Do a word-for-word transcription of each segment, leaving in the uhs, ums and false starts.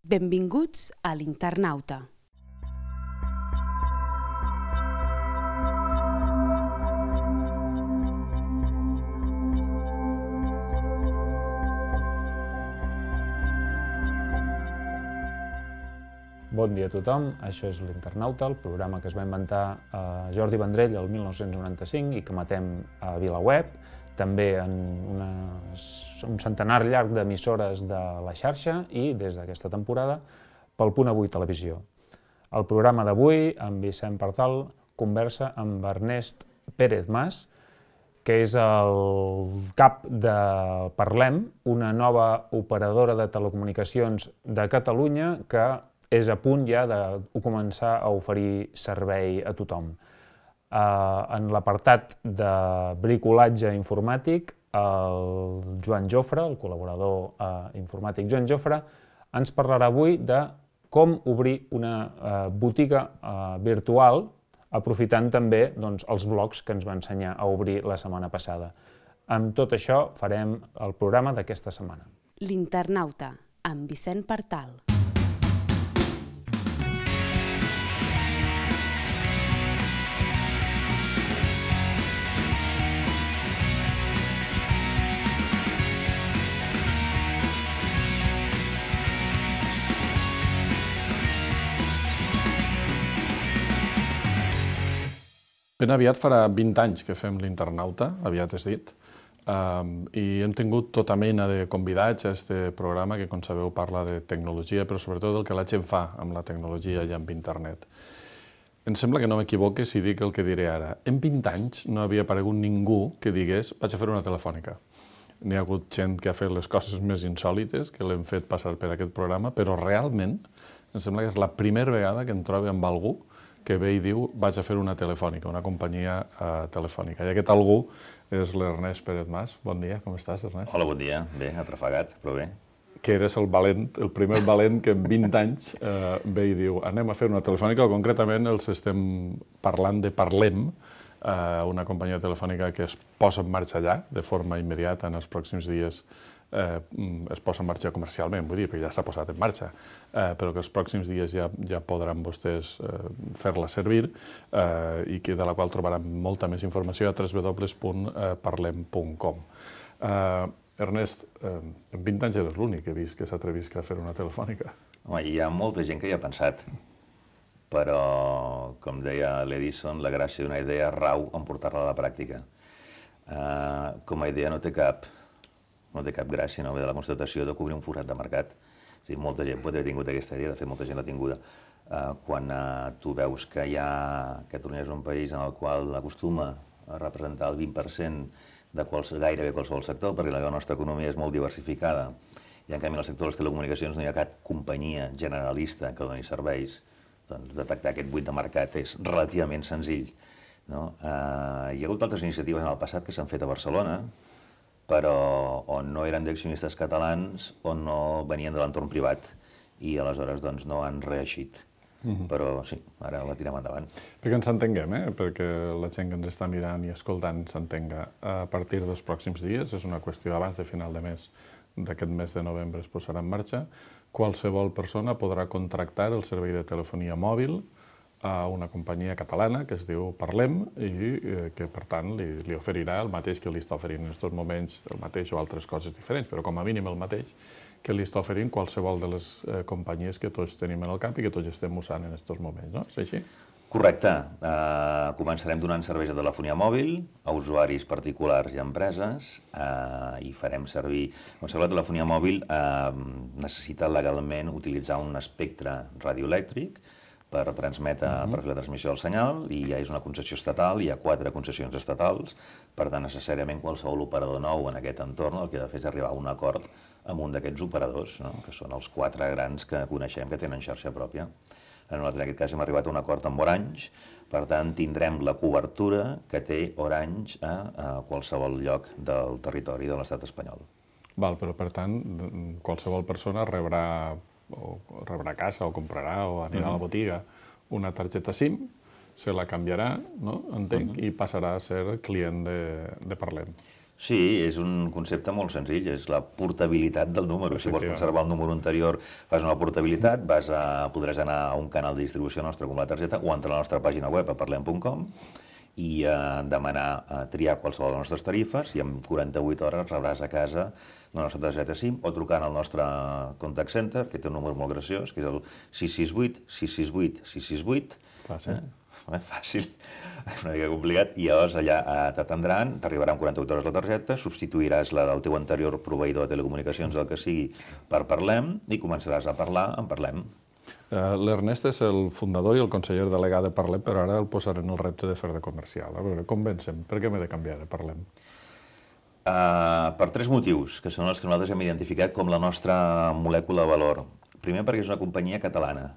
Benvinguts a l'Internauta. Bon dia a tothom, això és l'Internauta, el programa que es va inventar a Jordi Vendrell el mil nou-cents noranta-cinc i que emetem a VilaWeb, també en una, un centenar llarg d'emissores de la xarxa i, des d'aquesta temporada, pel Punt Avui Televisió. El programa d'avui, amb Vicent Partal, conversa amb Ernest Pérez Mas, que és el cap de Parlem, una nova operadora de telecomunicacions de Catalunya que és a punt ja de començar a oferir servei a tothom. En l'apartat de bricolatge informàtic, el Joan Jofre, el col·laborador informàtic Joan Jofre, ens parlarà avui de com obrir una botiga virtual, aprofitant també els blogs que ens va ensenyar a obrir la setmana passada. Amb tot això farem el programa d'aquesta setmana. L'Internauta, amb Vicent Partal. Ben aviat farà vint anys que fem l'Internauta, aviat és dit, i hem tingut tota mena de convidats a aquest programa que, com sabeu, parla de tecnologia, però sobretot del que la gent fa amb la tecnologia i amb internet. Em sembla que no m'equivoque si dic el que diré ara. En vint anys no havia aparegut ningú que digués vaig a fer una telefònica. N'hi ha hagut gent que ha fet les coses més insòlites, que l'hem fet passar per aquest programa, però realment em sembla que és la primera vegada que em trobo amb algú que ve i diu vaig a fer una telefònica, una companyia uh, telefònica. I aquest algú és l'Ernest Pérez Mas. Bon dia, com estàs, Ernest? Hola, bon dia. Bé, atrafegat, però bé. Que eres el valent, el primer valent que en vint anys uh, ve i diu anem a fer una telefònica, o concretament els estem parlant de Parlem, uh, una companyia telefònica que es posa en marxa allà, de forma immediata en els pròxims dies. Eh, es posa en marxa comercialment, vull dir, perquè ja s'ha posat en marxa, eh, però que els pròxims dies ja, ja podran vostès eh, fer-la servir eh, i que de la qual trobaran molta més informació a w w w punt parlem punt com. Eh, Ernest, eh, en vint anys eres l'únic que he vist que s'atrevís a fer una telefònica. Home, hi ha molta gent que hi ha pensat, però, com deia l'Edison, la gràcia d'una idea rau en portar-la a la pràctica. Eh, com a idea no té cap no té cap gràcia, no ve de la constatació de cobrir un forat de mercat. O sigui, molta gent pot haver tingut aquesta idea, de fet, molta gent l'ha tinguda. Uh, quan uh, tu veus que hi ha... Catalunya és un país en el qual acostuma a representar el vint per cent de quals, gairebé qualsevol sector, perquè la nostra economia és molt diversificada, i en canvi en el sector de les telecomunicacions no hi ha cap companyia generalista que doni serveis, doncs detectar aquest buit de mercat és relativament senzill. No? Uh, hi ha hagut altres iniciatives en el passat que s'han fet a Barcelona, però on no eren d'accionistes catalans, on no venien de l'entorn privat, i aleshores doncs, no han reeixit. Mm-hmm. Però sí, ara la tirem endavant. Perquè ens entenguem, eh? Perquè la gent que ens està mirant i escoltant s'entenga. A partir dels pròxims dies, és una qüestió abans de final de mes, d'aquest mes de novembre es posarà en marxa, qualsevol persona podrà contractar el servei de telefonia mòbil a una companyia catalana que es diu Parlem i eh, que, per tant, li, li oferirà el mateix que li està oferint en aquests moments, el mateix o altres coses diferents, però com a mínim el mateix que li està oferint qualsevol de les eh, companyies que tots tenim en el cap i que tots estem usant en aquests moments, no? És així? Correcte. Uh, començarem donant serveis de telefonia mòbil a usuaris particulars i empreses uh, i farem servir... Doncs la telefonia mòbil uh, necessita legalment utilitzar un espectre radioelèctric per transmetre, uh-huh. per fer la transmissió del senyal, i ja és una concessió estatal, hi ha quatre concessions estatals, per tant, necessàriament qualsevol operador nou en aquest entorn el que ha de fer és arribar a un acord amb un d'aquests operadors, no? Que són els quatre grans que coneixem que tenen xarxa pròpia. Nosaltres, en aquest cas, hem arribat a un acord amb Orange, per tant, tindrem la cobertura que té Orange a, a qualsevol lloc del territori de l'estat espanyol. Val, però, per tant, qualsevol persona rebrà o rebrà a casa o comprarà o anirà a la botiga una targeta SIM, se la canviarà, no? Entenc, uh-huh. i passarà a ser client de, de Parlem. Sí, és un concepte molt senzill, és la portabilitat del número. Si vols conservar el número anterior, fas una portabilitat, vas a, podràs anar a un canal de distribució nostre com la targeta o entrar a la nostra pàgina web a parlem punt com i eh, demanar, eh, triar qualsevol de les nostres tarifes i en quaranta-vuit hores rebràs a casa la nostra targeta SIM o trucant al nostre contact center, que té un número molt graciós, que és el sis sis vuit, sis sis vuit, sis sis vuit. Fàcil. Eh? Fàcil, una mica complicat, i llavors allà t'atendran, t'arribarà en quaranta-vuit hores la targeta, substituiràs la del teu anterior proveïdor de telecomunicacions, el que sigui, per Parlem, i començaràs a parlar en Parlem. Uh, L'Ernest és el fundador i el conseller delegat de Parlem, però ara el posarem el repte de fer de comercial. A veure, convencem, per què m'he de canviar de Parlem? Uh, per tres motius, que són els que nosaltres hem identificat com la nostra molècula de valor. Primer, perquè és una companyia catalana.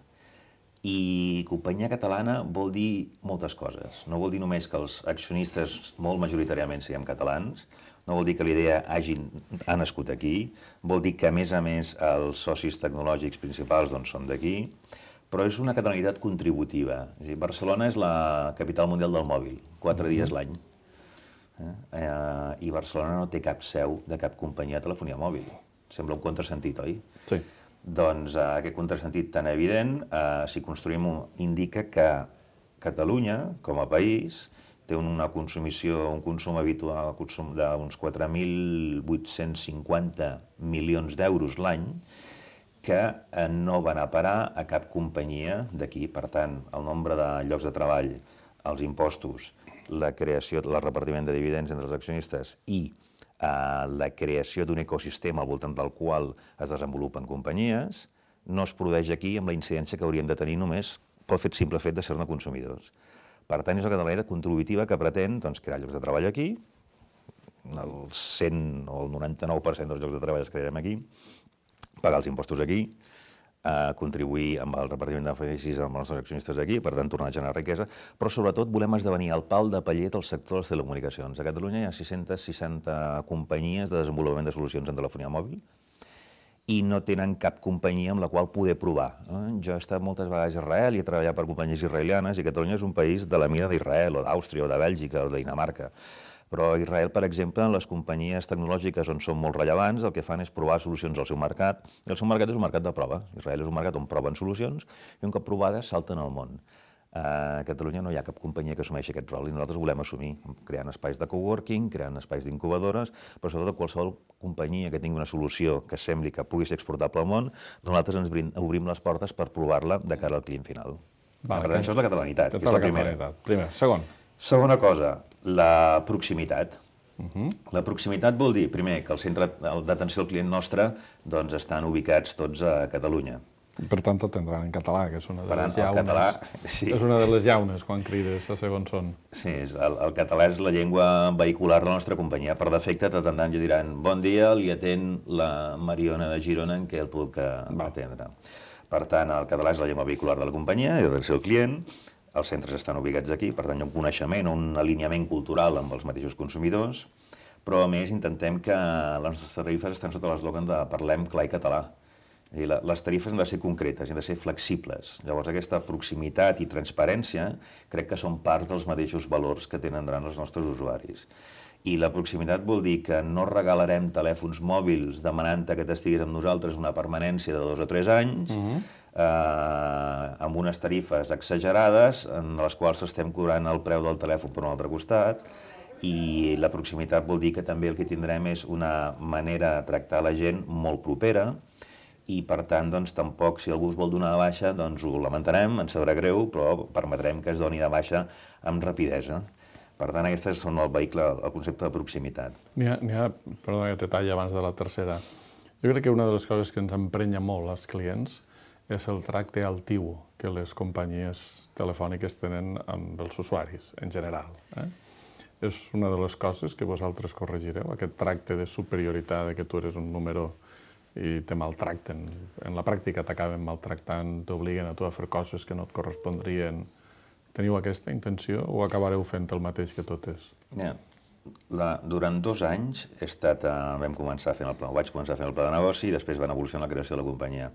I companyia catalana vol dir moltes coses. No vol dir només que els accionistes molt majoritàriament siguem catalans, no vol dir que l'idea hagin, ha nascut aquí, vol dir que, a més a més, els socis tecnològics principals doncs, són d'aquí, però és una catalanitat contributiva. És a dir, Barcelona és la capital mundial del mòbil, quatre dies l'any. Eh? Eh, I Barcelona no té cap seu de cap companyia de telefonia mòbil. Sembla un contrasentit, oi? Sí. Doncs eh, aquest contrasentit tan evident, eh, si construïm-ho, indica que Catalunya, com a país, té una consumició, un consum habitual consum d'uns quatre mil vuit-cents cinquanta milions d'euros l'any, que eh, no van a parar a cap companyia d'aquí. Per tant, el nombre de llocs de treball, els impostos, la creació, el repartiment de dividends entre els accionistes i Uh, la creació d'un ecosistema al voltant del qual es desenvolupen companyies, no es produeix aquí amb la incidència que hauríem de tenir només pel fet, simple fet de ser-ne consumidors. Per tant, és una catalanitat contributiva que pretén doncs, crear llocs de treball aquí, el cent o el noranta-nou per cent dels llocs de treball es crearem aquí, pagar els impostos aquí, a contribuir amb el repartiment de beneficis amb els nostres accionistes aquí, per tant, tornar a generar riquesa, però sobretot volem esdevenir el pal de paller del sector de les telecomunicacions. A Catalunya hi ha sis-centes seixanta companyies de desenvolupament de solucions en telefonia mòbil i no tenen cap companyia amb la qual poder provar. Jo he estat moltes vegades a Israel i he treballat per companyies israelianes i Catalunya és un país de la mida d'Israel o d'Àustria o de Bèlgica o de Dinamarca. Però a Israel, per exemple, les companyies tecnològiques on són molt rellevants, el que fan és provar solucions al seu mercat, i el seu mercat és un mercat de prova. Israel és un mercat on proven solucions i un cop provades salten al món. A Catalunya no hi ha cap companyia que assumeixi aquest rol i nosaltres volem assumir, creant espais de coworking, creant espais d'incubadores, però sobretot qualsevol companyia que tingui una solució que sembli que pugui ser exportable al món, nosaltres ens obrim les portes per provar-la de cara al client final. Vale, per tant, això és la catalanitat, és la primera. Primer. Segon. Segona cosa, la proximitat. Uh-huh. La proximitat vol dir, primer, que el centre d'atenció al client nostre doncs, estan ubicats tots a Catalunya. I per tant, t'atendran en català, que és una de les llaunes. Català, sí. És una de les llaunes quan crides a segons on. Sí, el, el català és la llengua vehicular de la nostra companyia. Per defecte t'atendran i diran bon dia, li atén la Mariona de Girona, en què el puc atendre. Per tant, el català és la llengua vehicular de la companyia i del seu client. Els centres estan ubicats aquí, per tant hi ha un coneixement, un alineament cultural amb els mateixos consumidors, però a més intentem que les nostres tarifes estan sota l'eslògan de parlem clar i català. I les tarifes han de ser concretes, han de ser flexibles. Llavors aquesta proximitat i transparència crec que són part dels mateixos valors que tenen els nostres usuaris. I la proximitat vol dir que no regalarem telèfons mòbils demanant-te que t'estiguis amb nosaltres una permanència de dos o tres anys, uh-huh. eh, amb unes tarifes exagerades en les quals estem cobrant el preu del telèfon per un altre costat, i la proximitat vol dir que també el que tindrem és una manera de tractar la gent molt propera, i per tant, doncs, tampoc, si algú es vol donar de baixa, doncs ho lamentarem, ens sabrà greu, però permetrem que es doni de baixa amb rapidesa. Per tant, aquestes són el vehicle, el concepte de proximitat. N'hi ha, n'hi ha, perdona que te talli abans de la tercera. Jo crec que una de les coses que ens emprenya molt als clients és el tracte altiu que les companyies telefòniques tenen amb els usuaris, en general. Eh? És una de les coses que vosaltres corregireu, aquest tracte de superioritat, de que tu eres un número i te maltracten. En la pràctica t'acaben maltractant, t'obliguen a tu a fer coses que no et correspondrien. Teniu aquesta intenció o acabareu fent el mateix que totes? Yeah. La, durant dos anys he estat, eh, vam començar fent el pla, vaig començar fent el pla de negoci i després van evolucionar la creació de la companyia.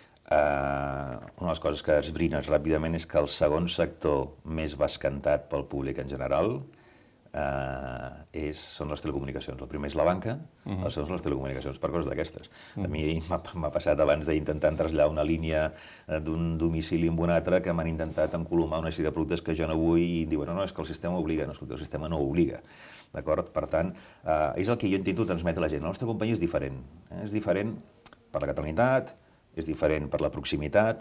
Uh, una de les coses que esbrines ràpidament és que el segon sector més bescantat pel públic en general eh, és, són les telecomunicacions. El primer és la banca, uh -huh. el segon són les telecomunicacions, per coses d'aquestes. Uh -huh. A mi m'ha passat abans d'intentar traslladar una línia d'un domicili amb un altre que m'han intentat encolomar una sèrie de productes que jo no vull i diuen, no, no, és que el sistema obliga. No, escolta, el sistema no obliga. D'acord? Per tant, eh, és el que jo intento transmetre a la gent. La nostra companyia és diferent. Eh? És diferent per la catalanitat, és diferent per la proximitat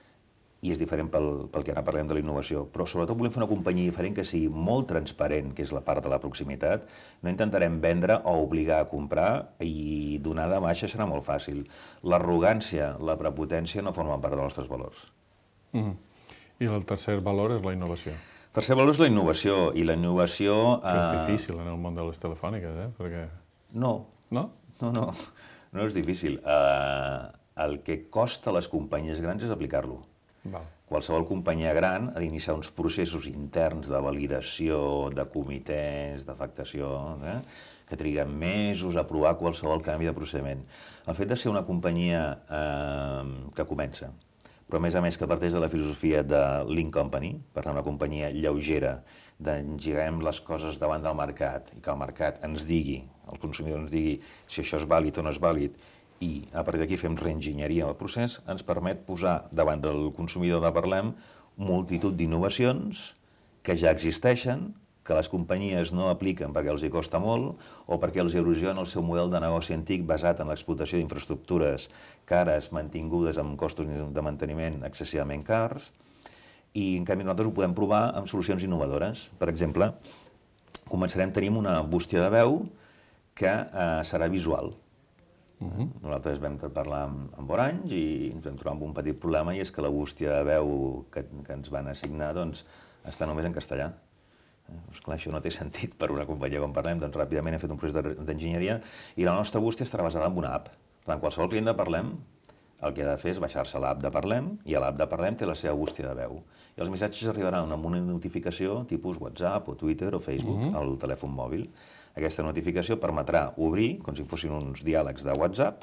i és diferent pel, pel que ara parlem de la innovació. Però sobretot volem fer una companyia diferent que sigui molt transparent, que és la part de la proximitat. No intentarem vendre o obligar a comprar i donar de baixa serà molt fàcil. L'arrogància, la prepotència no formen part dels nostres valors. Mm. I el tercer valor és la innovació. El tercer valor és la innovació, i la innovació... Que és difícil en el món de les telefòniques, eh? Perquè... No. No? No, no. No és difícil. Uh, el que costa a les companyies grans és aplicar-lo. Val. Qualsevol companyia gran ha d'iniciar uns processos interns de validació, de comitès, d'afectació, eh? que triguen mesos a aprovar qualsevol canvi de procediment. El fet de ser una companyia eh, que comença, però a més a més que parteix de la filosofia de Lean Company, per tant una companyia lleugera, d'engegem les coses davant del mercat i que el mercat ens digui, el consumidor ens digui si això és vàlid o no és vàlid, i a partir d'aquí fem reenginyeria del procés, ens permet posar davant del consumidor de Parlem multitud d'innovacions que ja existeixen, que les companyies no apliquen perquè els hi costa molt o perquè els erosiona el seu model de negoci antic basat en l'explotació d'infraestructures cares, mantingudes amb costos de manteniment excessivament cars, i en canvi nosaltres ho podem provar amb solucions innovadores. Per exemple, començarem, tenim una bústia de veu que eh, serà visual. Uh-huh. Nosaltres vam parlar amb, amb Orange i ens vam trobar amb un petit problema, i és que la bústia de veu que, que ens van assignar doncs, està només en castellà. Eh, doncs clar, això no té sentit per una companyia com Parlem, doncs ràpidament hem fet un procés d'enginyeria i la nostra bústia estarà basada en una app. Per tant, qualsevol client de Parlem el que ha de fer és baixar-se l'app de Parlem i a l'app de Parlem té la seva bústia de veu. I els missatges arribaran amb una notificació tipus WhatsApp o Twitter o Facebook uh-huh. al telèfon mòbil. Aquesta notificació permetrà obrir, com si fossin uns diàlegs de WhatsApp,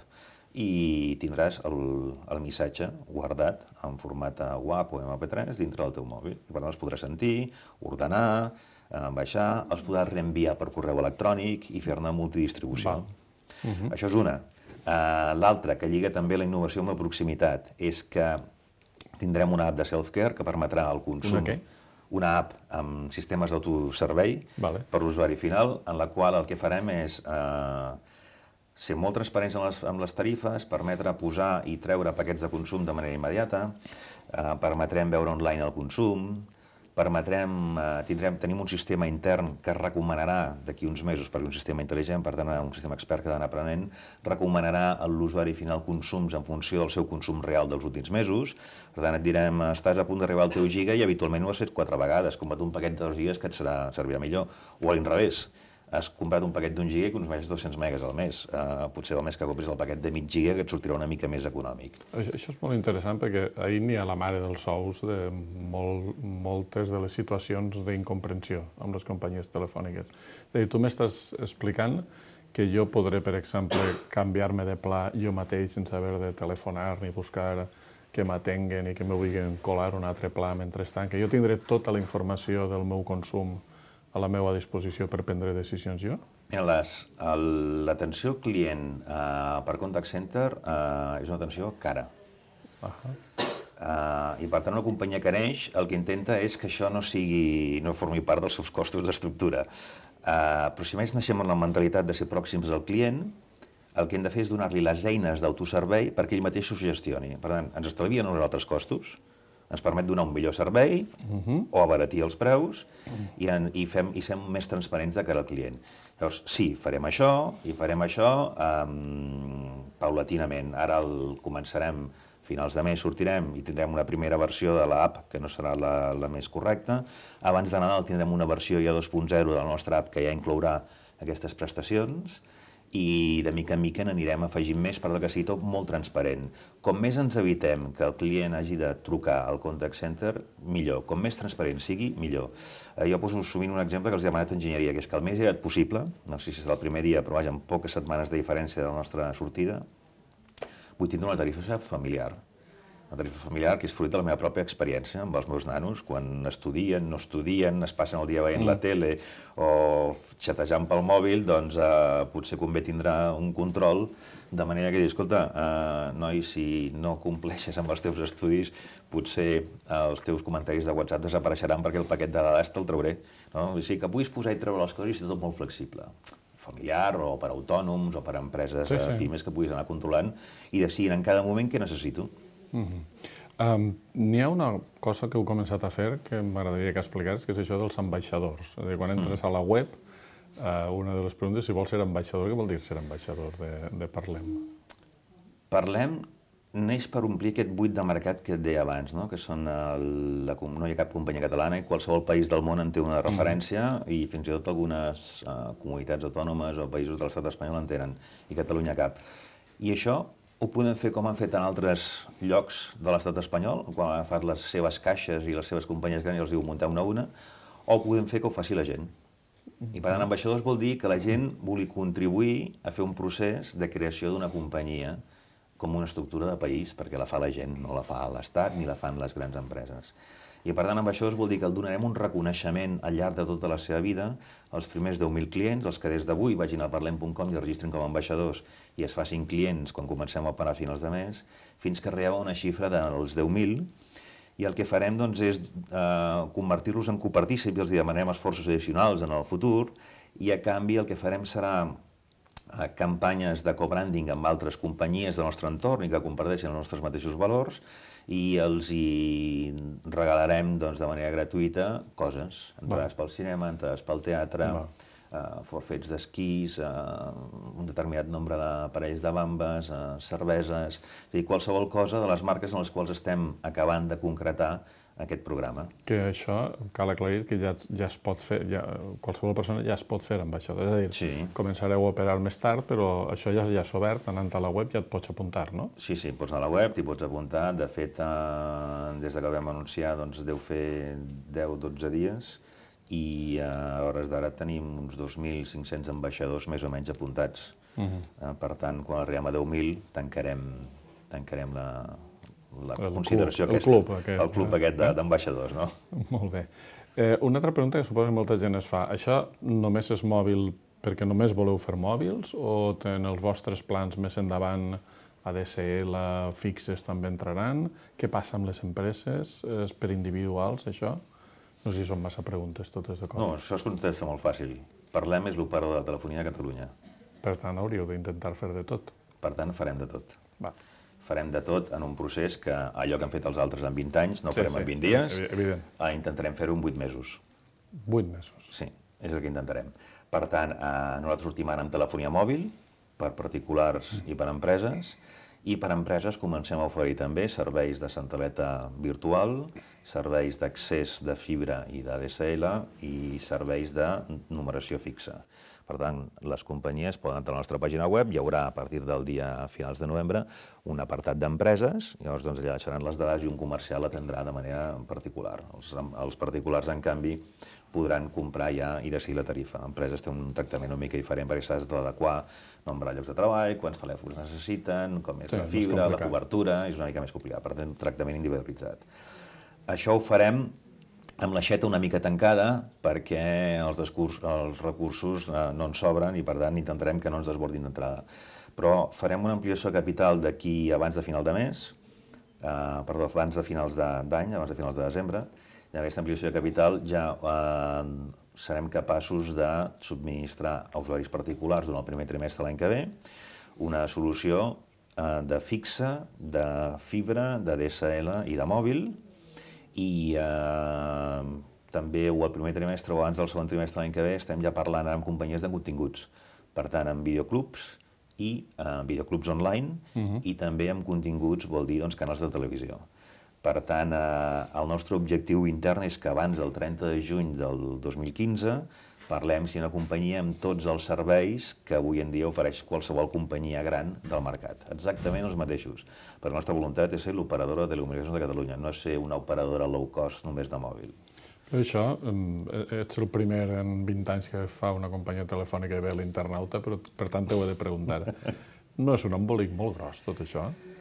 i tindràs el, el missatge guardat en format W A P o M P tres dintre del teu mòbil. I per tant els podràs sentir, ordenar, eh, baixar, els podràs reenviar per correu electrònic i fer-ne multidistribució. Uh-huh. Això és una. Uh, L'altra, que lliga també la innovació amb la proximitat, és que tindrem una app de self-care que permetrà el consum. Una què? Una app amb sistemes d'autoservei vale. Per l'usuari final, en la qual el que farem és eh, ser molt transparents amb les, amb les tarifes, permetre posar i treure paquets de consum de manera immediata, eh, permetrem veure online el consum, permetrem, eh, tindrem, tenim un sistema intern que recomanarà d'aquí uns mesos, perquè un sistema intel·ligent, per tant un sistema expert que ha d'anar aprenent, recomanarà a l'usuari final consums en funció del seu consum real dels últims mesos. Per tant et direm, estàs a punt d'arribar al teu giga i habitualment ho has fet quatre vegades, combat un paquet de dos gigas que et serà, servirà millor, o a l'inrevés. Has comprat un paquet d'un giga i consumeixes dos-cents megas al mes. Uh, potser val més que compris el paquet de mig giga, que et sortirà una mica més econòmic. Això, això és molt interessant perquè ahir n'hi ha la mare dels ous de molt, moltes de les situacions d'incomprensió amb les companyies telefòniques. És dir, tu m'estàs explicant que jo podré, per exemple, canviar-me de pla jo mateix sense haver de telefonar ni buscar que m'atenguen i que me vulguin colar un altre pla mentrestant, que jo tindré tota la informació del meu consum a la meva disposició per prendre decisions jo? L'atenció al client eh, per contact center eh, és una atenció cara. Uh -huh. eh, I per tant una companyia que neix el que intenta és que això no sigui, no formi part dels seus costos d'estructura. Eh, però si més naixem amb la mentalitat de ser pròxims al client, el que hem de fer és donar-li les eines d'autoservei perquè ell mateix s'ho gestioni. Per tant, ens estalvia nosaltres costos, ens permet donar un millor servei uh-huh. o abaratir els preus uh-huh. i, en, i, fem, i sem més transparents de cara al client. Llavors, sí, farem això i farem això um, paulatinament. Ara el començarem, finals de mes sortirem i tindrem una primera versió de l'app que no serà la, la més correcta. Abans de Nadal tindrem una versió ja dos punt zero de la nostra app que ja inclourà aquestes prestacions i de mica en mica n'anirem afegint més per que sigui tot molt transparent. Com més ens evitem que el client hagi de trucar al contact center, millor. Com més transparent sigui, millor. Eh, jo poso sovint un exemple que els he demanat a enginyeria, que és que el més aviat possible, no sé si serà el primer dia, però vaja, amb poques setmanes de diferència de la nostra sortida, vull tindre una tarifa familiar. una tarifa familiar que és fruit de la meva pròpia experiència amb els meus nanos, quan estudien, no estudien, es passen el dia veient mm. la tele o xatejant pel mòbil, doncs eh, potser convé tindrà un control, de manera que dius, escolta, eh, noi, si no compleixes amb els teus estudis, potser eh, els teus comentaris de WhatsApp desapareixeran perquè el paquet de dades te'l trauré. No? O sigui, que puguis posar i treure les coses i és tot molt flexible. Familiar o per autònoms o per empreses sí, sí. pimes que puguis anar controlant i decidir en cada moment què necessito. Uh-huh. um, N'hi ha una cosa que heu començat a fer que m'agradaria que expliqués, que és això dels ambaixadors. És a dir, quan entres mm. a la web, uh, una de les preguntes, si vols ser ambaixador, què vol dir ser ambaixador de, de Parlem? Parlem neix per omplir aquest buit de mercat que et deia abans, no? Que són el, la, no hi ha cap companyia catalana i qualsevol país del món en té una referència mm. i fins i tot algunes uh, comunitats autònomes o països de l'estat espanyol en tenen, i Catalunya cap. I això ho podem fer com han fet en altres llocs de l'estat espanyol, quan han agafat les seves caixes i les seves companyies grans i els diu muntar una a una, o podem fer que ho faci la gent. I per tant, ambaixadors vol dir que la gent vulgui contribuir a fer un procés de creació d'una companyia com una estructura de país, perquè la fa la gent, no la fa l'Estat ni la fan les grans empreses. I per tant, ambaixadors vol dir que el donarem un reconeixement al llarg de tota la seva vida als primers deu mil clients, els que des d'avui vagin a parlem punt com i registrin com a ambaixadors i es facin clients quan comencem a pagar a finals de mes, fins que arriba una xifra dels deu mil, i el que farem doncs, és eh, convertir-los en copartícips i els demanem esforços addicionals en el futur, i a canvi el que farem serà eh, campanyes de co-branding amb altres companyies del nostre entorn i que comparteixen els nostres mateixos valors, i els hi regalarem doncs, de manera gratuïta coses, entrades pel cinema, entrades pel teatre, uh, forfets d'esquís, uh, un determinat nombre d'aparells de bambes, uh, cerveses, és a dir, qualsevol cosa de les marques en les quals estem acabant de concretar aquest programa. Que això, cal aclarir que ja, ja es pot fer, ja, qualsevol persona ja es pot fer ambaixador. És a dir, sí. Començareu a operar més tard, però això ja, ja és obert, anant a la web ja et pots apuntar, no? Sí, sí, pots anar a la web, t'hi pots apuntar. De fet, eh, des que vam anunciar, doncs deu fer deu o dotze dies i eh, a hores d'ara tenim uns dos mil cinc-cents ambaixadors més o menys apuntats. Uh-huh. eh, per tant, quan arribem a deu mil, tancarem, tancarem la... la el consideració club, aquesta, el club aquest, el club aquest d'ambaixadors, no? Molt bé. Eh, una altra pregunta que suposo que molta gent es fa. Això només és mòbil perquè només voleu fer mòbils o en els vostres plans més endavant A D S L, fixes també entraran? Què passa amb les empreses? És per individuals, això? No sé si són massa preguntes totes de cop. No, això es contesta molt fàcil. Parlem és l'operador de telefonia de Catalunya. Per tant, hauríeu d'intentar fer de tot. Per tant, farem de tot. Va. Farem de tot en un procés que allò que han fet els altres en vint anys no ho farem sí, en vint dies, evident. Eh, intentarem fer-ho en vuit mesos. Vuit mesos. Sí, és el que intentarem. Per tant, eh, nosaltres sortim ara amb telefonia mòbil per particulars i per empreses, i per empreses comencem a oferir també serveis de centraleta virtual, serveis d'accés de fibra i d'A D S L i serveis de numeració fixa. Per tant, les companyies poden entrar a la nostra pàgina web, hi haurà a partir del dia a finals de novembre un apartat d'empreses, llavors doncs, allà deixaran les dades i un comercial l'atendrà de manera particular. Els, els particulars, en canvi, podran comprar ja i decidir la tarifa. Empreses té un tractament una mica diferent perquè s'ha d'adequar nombre de llocs de treball, quants telèfons necessiten, com és sí, la fibra, la cobertura, és una mica més complicat, per tant, un tractament individualitzat. Això ho farem amb l'aixeta una mica tancada perquè els, descurs, els recursos eh, no ens sobren i per tant intentarem que no ens desbordin d'entrada. Però farem una ampliació de capital d'aquí abans de final de mes, eh, perdó, abans de finals d'any, abans de finals de desembre, i amb aquesta ampliació de capital ja eh, serem capaços de subministrar a usuaris particulars durant el primer trimestre l'any que ve una solució eh, de fixa, de fibra, de D S L i de mòbil, i eh, també o el primer trimestre o abans del segon trimestre l'any que ve estem ja parlant amb companyies de continguts, per tant amb videoclubs i eh, videoclubs online uh-huh. i també amb continguts vol dir doncs, canals de televisió. Per tant, eh, el nostre objectiu intern és que abans del trenta de juny del dos mil quinze parlem si una companyia amb tots els serveis que avui en dia ofereix qualsevol companyia gran del mercat. Exactament els mateixos. Però la nostra voluntat és ser l'operadora de telecomunicacions de Catalunya, no és ser una operadora low cost només de mòbil. Però això, ets el primer en vint anys que fa una companyia telefònica i ve l'internauta, però per tant t'ho he de preguntar. No és un embolic molt gros, tot això?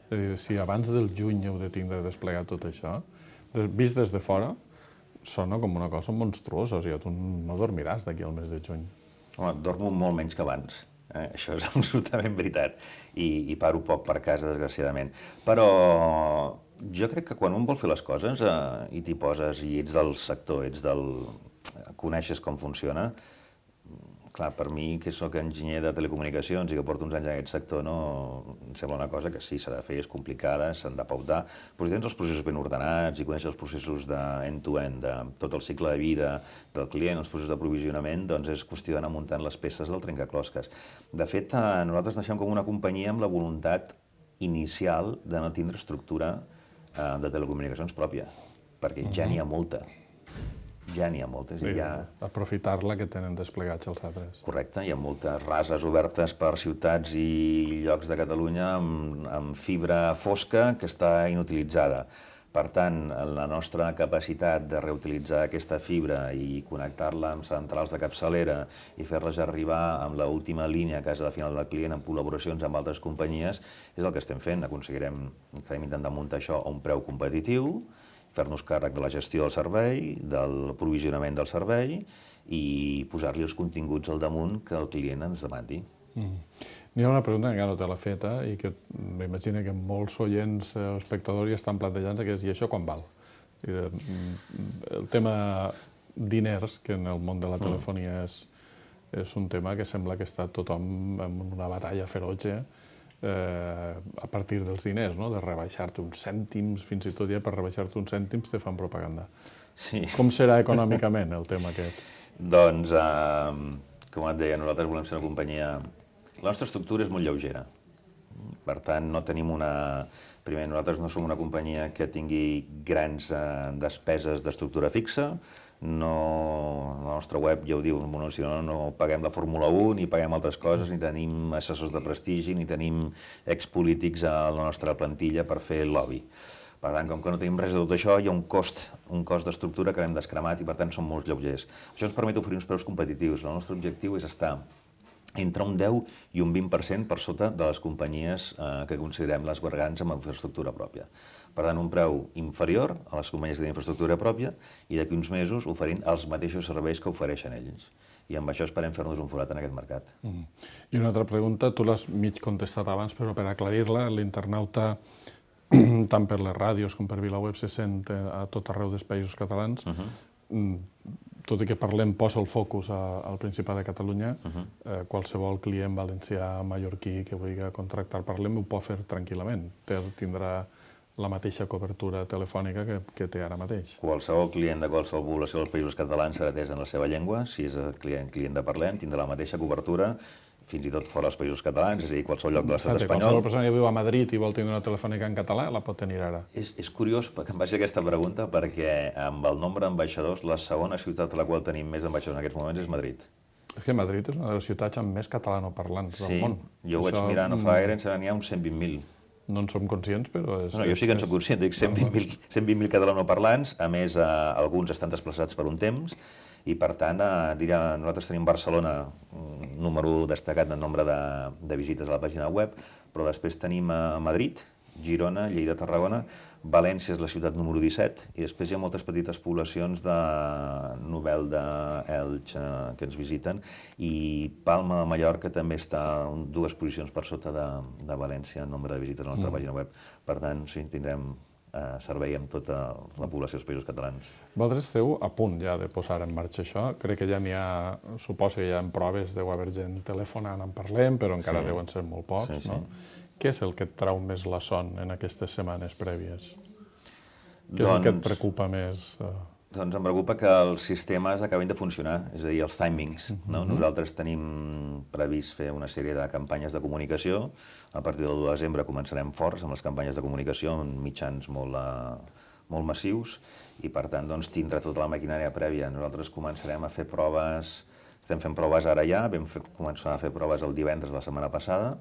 És a dir, si abans del juny heu de tindre desplegat tot això, vist des de fora, sona com una cosa monstruosa. O sigui, tu no dormiràs d'aquí al mes de juny. Home, dormo molt menys que abans. Eh? Això és absolutament veritat. I, I paro poc per casa, desgraciadament. Però jo crec que quan un vol fer les coses eh, i t'hi poses i ets del sector, ets del... coneixes com funciona, clar, per mi, que soc enginyer de telecomunicacions i que porto uns anys en aquest sector, no... em sembla una cosa que sí, s'ha de fer, és complicada, s'han de pautar, però si tens els processos ben ordenats i coneixes els processos de end-to-end, de tot el cicle de vida del client, els processos d'aprovisionament, doncs és qüestió d'anar muntant les peces del trencaclosques. De fet, nosaltres naixem com una companyia amb la voluntat inicial de no tindre estructura de telecomunicacions pròpia, perquè ja n'hi ha molta. Ja n'hi ha moltes. Sí, ha... aprofitar-la que tenen desplegats els altres. Correcte, hi ha moltes rases obertes per ciutats i llocs de Catalunya amb, amb fibra fosca que està inutilitzada. Per tant, la nostra capacitat de reutilitzar aquesta fibra i connectar-la amb centrals de capçalera i fer-les arribar amb l'última línia a casa de final del client en col·laboracions amb altres companyies és el que estem fent. Aconseguirem, estem intentant muntar això a un preu competitiu, fer-nos càrrec de la gestió del servei, del provisionament del servei i posar-li els continguts al damunt que el client ens demandi. Mm. N'hi ha una pregunta que encara no te l'ha feta i que m'imagino que molts oients o espectadors ja estan plantejant, que és i això quan val? El tema diners, que en el món de la telefonia és, és un tema que sembla que està tothom en una batalla ferotge Eh, a partir dels diners, no? De rebaixar-te uns cèntims, fins i tot ja per rebaixar-te uns cèntims te fan propaganda. Sí. Com serà econòmicament el tema aquest? Doncs, eh, com et deia, nosaltres volem ser una companyia... La nostra estructura és molt lleugera. Per tant, no tenim una... Primer, nosaltres no som una companyia que tingui grans eh, despeses d'estructura fixa. No, la nostra web ja ho diu, si no, no paguem la Fórmula u, ni paguem altres coses, ni tenim assessors de prestigi, ni tenim expolítics a la nostra plantilla per fer lobby. Per tant, com que no tenim res de tot això, hi ha un cost, un cost d'estructura que hem descremat i per tant som molt lleugers. Això ens permet oferir uns preus competitius. El nostre objectiu és estar entre un deu i un vint per cent per sota de les companyies eh, que considerem les guargants amb infraestructura pròpia. Per tant, un preu inferior a les companyies que tenen infraestructura pròpia i d'aquí uns mesos oferint els mateixos serveis que ofereixen ells. I amb això esperem fer-nos un forat en aquest mercat. Mm. I una altra pregunta, tu l'has mig contestat abans, però per aclarir-la, l'internauta, tant per les ràdios com per VilaWeb, se sent a tot arreu dels països catalans. Uh-huh. Tot i que parlem, posa el focus a, al Principat de Catalunya, uh-huh. eh, qualsevol client valencià, mallorquí que vulgui contractar Parlem ho pot fer tranquil·lament. Tindrà la mateixa cobertura telefònica que, que té ara mateix. Qualsevol client de qualsevol població dels països catalans serà atès en la seva llengua. Si és client, client de Parlem, tindrà la mateixa cobertura, fins i tot fora dels països catalans, és a dir, qualsevol lloc de l'estat espanyol. Qualsevol persona que viu a Madrid i vol tenir una telefònica en català, la pot tenir ara. És, és curiós que em faci aquesta pregunta perquè amb el nombre d'ambaixadors, la segona ciutat a la qual tenim més ambaixadors en aquests moments és Madrid. És que Madrid és una de les ciutats amb més catalanoparlants sí, del món. Sí, jo ho vaig mirar, no fa gaire, n'hi ha uns cent vint mil. No en som conscients, però... És, no, jo sí que en soc conscient, dic cent vint mil catalanoparlants, a més, eh, alguns estan desplaçats per un temps, i per tant, eh, dirà, nosaltres tenim Barcelona, un número destacat en nombre de, de visites a la pàgina web, però després tenim a Madrid, Girona, Lleida, Tarragona, València és la ciutat número disset, i després hi ha moltes petites poblacions de Novelda, Elx, eh, que ens visiten, i Palma de Mallorca també està dues posicions per sota de, de València en nombre de visites a la nostra mm. pàgina web. Per tant, sí, tindrem eh, servei amb tota la població dels països catalans. Vosaltres esteu a punt ja de posar en marxa això. Crec que ja n'hi ha, suposo que hi ha proves, deu haver gent telefonant, en parlem, però encara sí. deuen ser molt pocs, sí, no? Sí. Què és el que et trau més la son en aquestes setmanes prèvies? Què doncs, és el que et preocupa més? Doncs em preocupa que els sistemes acabin de funcionar, és a dir, els timings. Uh-huh. No? Nosaltres tenim previst fer una sèrie de campanyes de comunicació. A partir del deu de desembre començarem forts amb les campanyes de comunicació en mitjans molt, uh, molt massius i, per tant, doncs, tindre tota la maquinària prèvia. Nosaltres començarem a fer proves, estem fent proves ara ja, vam fer, començar a fer proves el divendres de la setmana passada.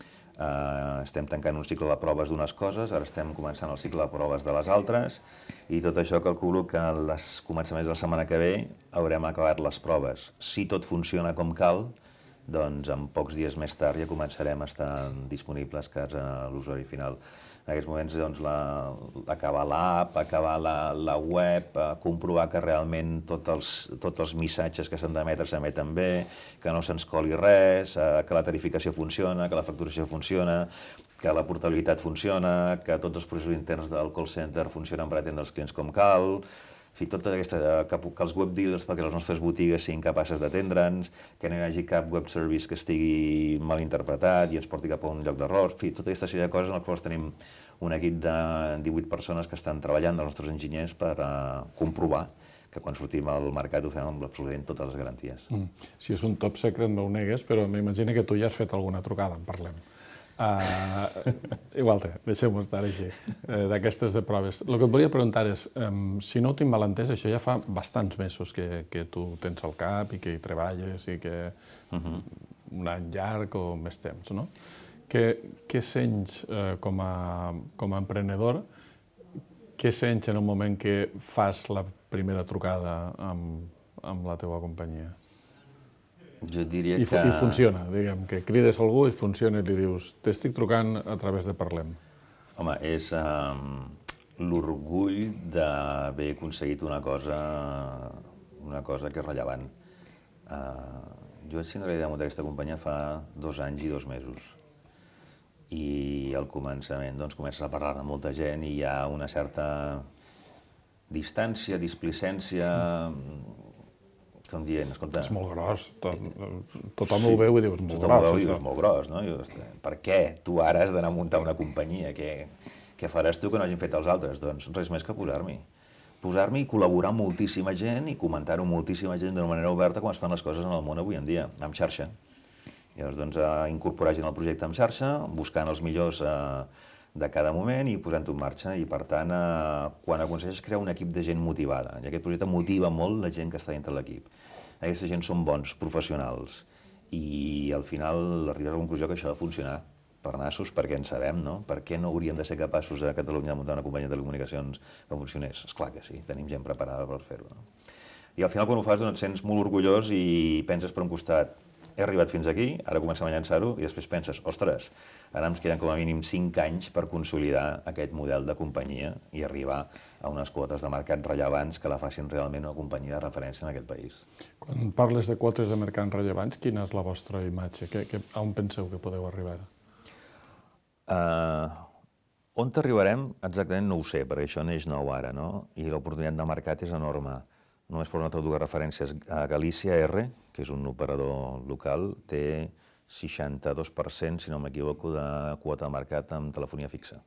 Uh, estem tancant un cicle de proves d'unes coses, ara estem començant el cicle de proves de les altres i tot això calculo que als començaments de la setmana que ve haurem acabat les proves. Si tot funciona com cal, doncs en pocs dies més tard ja començarem a estar disponibles cas a l'usuari final. En aquests moments, doncs, la, acabar l'app, acabar la, la web, eh, comprovar que realment tots els, tots els missatges que s'han d'emetre s'emeten bé, que no se'ns coli res, eh, que la tarificació funciona, que la facturació funciona, que la portabilitat funciona, que tots els processos interns del call center funcionen per atendre els clients com cal, en fi, tota aquesta, que, que els web dealers perquè les nostres botigues siguin capaces d'atendre'ns, que no hi hagi cap web service que estigui mal interpretat i ens porti cap a un lloc d'error, en fi, tota aquesta sèrie de coses en les quals tenim un equip de divuit persones que estan treballant, dels nostres enginyers, per uh, comprovar que quan sortim al mercat ho fem amb absolutament totes les garanties. Mm. Si és un top secret no ho negues, però m'imagino que tu ja has fet alguna trucada, en parlem. Uh, igual té, deixem-ho estar així, uh, d'aquestes de proves. El que et volia preguntar és, um, si no ho tinc mal entès, això ja fa bastants mesos que, que tu tens al cap i que hi treballes i que uh-huh. un any llarg o més temps, no? Què, què sents uh, com, a, com a emprenedor, què sents en el moment que fas la primera trucada amb, amb la teva companyia? Jo diria I, que... I funciona, diguem, que crides algú i funciona i li dius t'estic trucant a través de Parlem. Home, és um, l'orgull d'haver aconseguit una cosa, una cosa que és rellevant. Uh, jo vaig tindre la idea d'aquesta companyia fa dos anys i dos mesos. I al començament doncs, comences a parlar amb molta gent i hi ha una certa distància, displicència... com dient, escolta... És molt gros, tot, tothom sí, ho veu i diu, és molt tothom gros. Tothom ho veu i és molt gros, no? I, ostres, per què tu ara has d'anar a muntar una companyia? Què, què faràs tu que no hagin fet els altres? Doncs res més que posar-m'hi. Posar-m'hi i col·laborar amb moltíssima gent i comentar-ho amb moltíssima gent d'una manera oberta com es fan les coses en el món avui en dia, amb xarxa. Llavors, doncs, incorporar gent al projecte amb xarxa, buscant els millors eh, de cada moment i posant-ho en marxa. I, per tant, eh, quan aconsegueixes crear un equip de gent motivada, i aquest projecte motiva molt la gent que està dintre l'equip. Aquesta gent són bons, professionals, i al final arribes a la conclusió que això ha de funcionar per nassos, perquè en sabem, no? Per què no hauríem de ser capaços a Catalunya de muntar una companyia de telecomunicacions que funcionés? Esclar que sí, tenim gent preparada per fer-ho. No? I al final, quan ho fas, doncs, et sents molt orgullós i penses per un costat he arribat fins aquí, ara comencem a llançar-ho, i després penses, ostres, ara ens queden com a mínim cinc anys per consolidar aquest model de companyia i arribar a unes quotes de mercat rellevants que la facin realment una companyia de referència en aquest país. Quan parles de quotes de mercat rellevants, quina és la vostra imatge? Que, que, on penseu que podeu arribar? Uh, on t'arribarem exactament no ho sé, perquè això neix nou ara, no? I l'oportunitat de mercat és enorme. Només per una-te dues referències, a Galícia R, que és un operador local, té seixanta-dos per cent, si no m'equivoco, de quota de mercat amb telefonia fixa.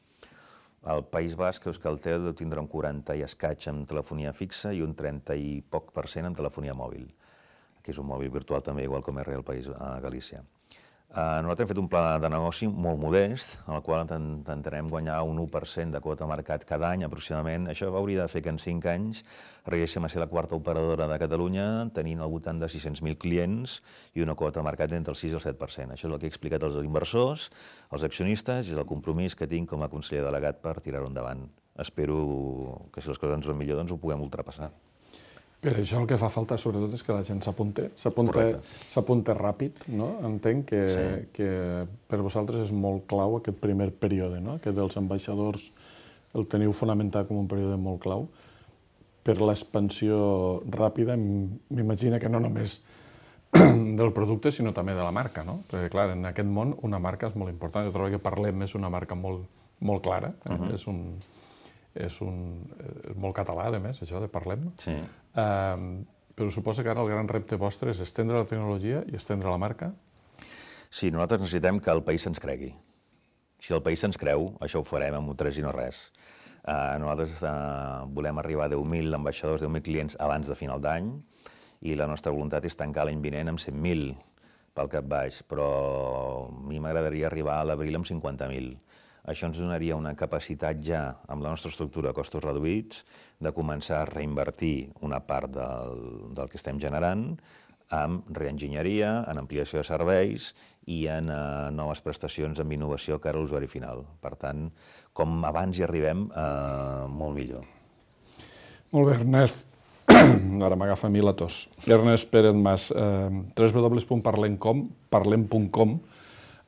Al País Basc, Euskaltel deu tindre un quaranta i escaig amb telefonia fixa i un trenta i poc per cent amb telefonia mòbil, que és un mòbil virtual també, igual com R al País a Galícia. Uh, nosaltres hem fet un pla de negoci molt modest, en el qual intentarem guanyar un u per cent de quota de mercat cada any aproximadament. Això hauria de fer que en cinc anys arribéssim a ser la quarta operadora de Catalunya, tenint al voltant de sis-cents mil clients i una quota de mercat entre el sis i el set per cent. Això és el que he explicat als inversors, als accionistes, i és el compromís que tinc com a conseller delegat per tirar-ho endavant. Espero que si les coses ens van millor, doncs ho puguem ultrapassar. Per això el que fa falta, sobretot, és que la gent s'apunte, s'apunte ràpid, no? Entenc que, sí. que per vosaltres és molt clau aquest primer període, no? Que dels ambaixadors el teniu fonamentat com un període molt clau. Per l'expansió ràpida, m'imagina que no només del producte, sinó també de la marca, no? Perquè, clar, en aquest món una marca és molt important. Jo trobo que Parlem és una marca molt, molt clara, eh? uh-huh. és un... És, un, és molt català, a més, això de Parlem. Sí. Uh, però suposa que ara el gran repte vostre és estendre la tecnologia i estendre la marca? Sí, nosaltres necessitem que el país se'ns cregui. Si el país se'ns creu, això ho farem amb un tres i no res. Uh, nosaltres uh, volem arribar a deu mil ambaixadors, deu mil clients abans de final d'any, i la nostra voluntat és tancar l'any vinent amb cent mil pel cap baix, però a mi m'agradaria arribar a l'abril amb cinquanta mil. Això ens donaria una capacitat ja, amb la nostra estructura de costos reduïts, de començar a reinvertir una part del, del que estem generant en reenginyeria, en ampliació de serveis i en uh, noves prestacions amb innovació cara a l'usuari final. Per tant, com abans hi arribem, uh, molt millor. Molt bé, Ernest. Ara m'agafa a mi la tos. Ernest Pérez Mas, eh, w w w punt parlem punt com,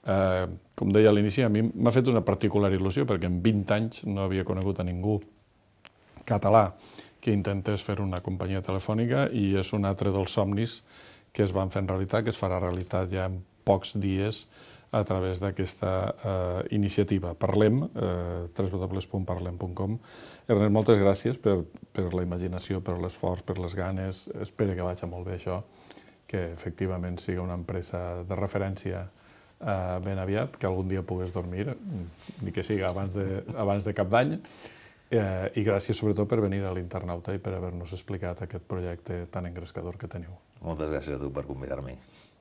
Eh, com deia a l'inici, a mi m'ha fet una particular il·lusió perquè en vint anys no havia conegut a ningú català que intentés fer una companyia telefònica i és un altre dels somnis que es van fer en realitat, que es farà realitat ja en pocs dies a través d'aquesta eh, iniciativa. Parlem, eh, w w w punt parlem punt com. Ernest, moltes gràcies per, per la imaginació, per l'esforç, per les ganes. Espero que vagi molt bé això, que efectivament sigui una empresa de referència Uh, ben aviat, que algun dia pugues dormir, ni que sigui abans de, abans de cap d'any, uh, i gràcies sobretot per venir a l'Internauta i per haver-nos explicat aquest projecte tan engrescador que teniu. Moltes gràcies a tu per convidar-me.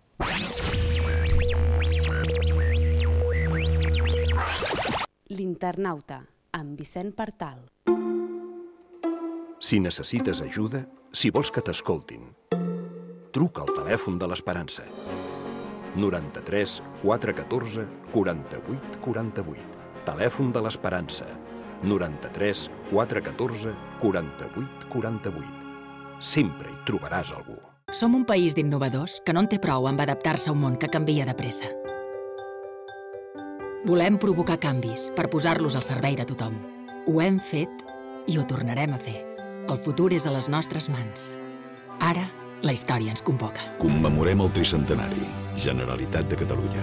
L'Internauta, amb Vicent Partal. Si necessites ajuda, si vols que t'escoltin, truca al telèfon de l'Esperança. noranta-tres quatre catorze quaranta-vuit quaranta-vuit. Telèfon de l'Esperança. noranta-tres quatre catorze quaranta-vuit quaranta-vuit. Sempre hi trobaràs algú. Som un país d'innovadors que no en té prou amb adaptar-se a un món que canvia de pressa. Volem provocar canvis per posar-los al servei de tothom. Ho hem fet i ho tornarem a fer. El futur és a les nostres mans. Ara, la història ens convoca. Commemorem el tricentenari. Generalitat de Catalunya.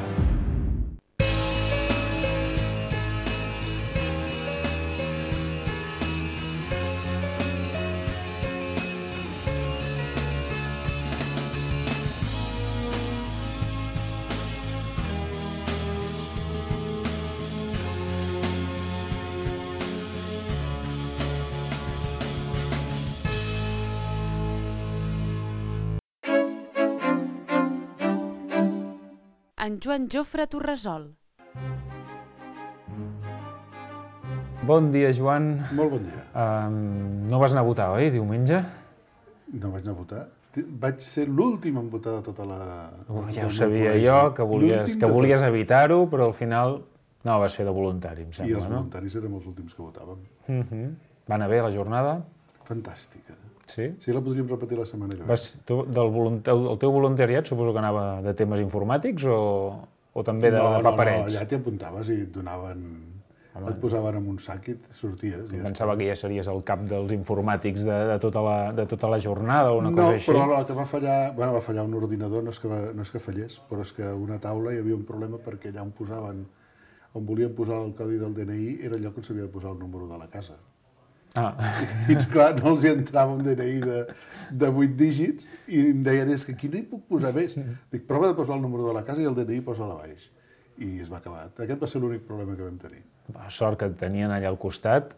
En Joan Jofre Torresol. Bon dia, Joan. Molt bon dia. Um, no vas anar a votar, oi, diumenge? No vaig anar a votar. Vaig ser l'últim en votar de tota la... Uh, ja ho sabia jo, que volies, que volies evitar-ho, però al final no ho vas fer de voluntari, em sembla, no? I els voluntaris érem els últims que votàvem. Uh-huh. Va anar bé la jornada? Fantàstica. Sí? Sí, la podríem repetir la setmana que ve. Vas, tu, del volunt... El teu voluntariat suposo que anava de temes informàtics o, o també de, no, de paperets? No, no, allà t'hi apuntaves i et donaven... Home. Et posaven en un sac i et sorties. I ja pensava està. que ja series el cap dels informàtics de, de, tota, la, de tota la jornada o una no, cosa així. No, però el que va fallar... Bueno, va fallar un ordinador, no és, que va, no és que fallés, però és que una taula hi havia un problema perquè allà on posaven, on volien posar el codi del D N I, era el lloc on s'havia de posar el número de la casa. Ah. I, clar, no els hi entrava un D N I de, de vuit dígits i em deien, és que aquí no hi puc posar més. Dic, prova de posar el número de la casa i el D N I posa-la a baix. I es va acabar. Aquest va ser l'únic problema que vam tenir. Sort que et tenien allà al costat.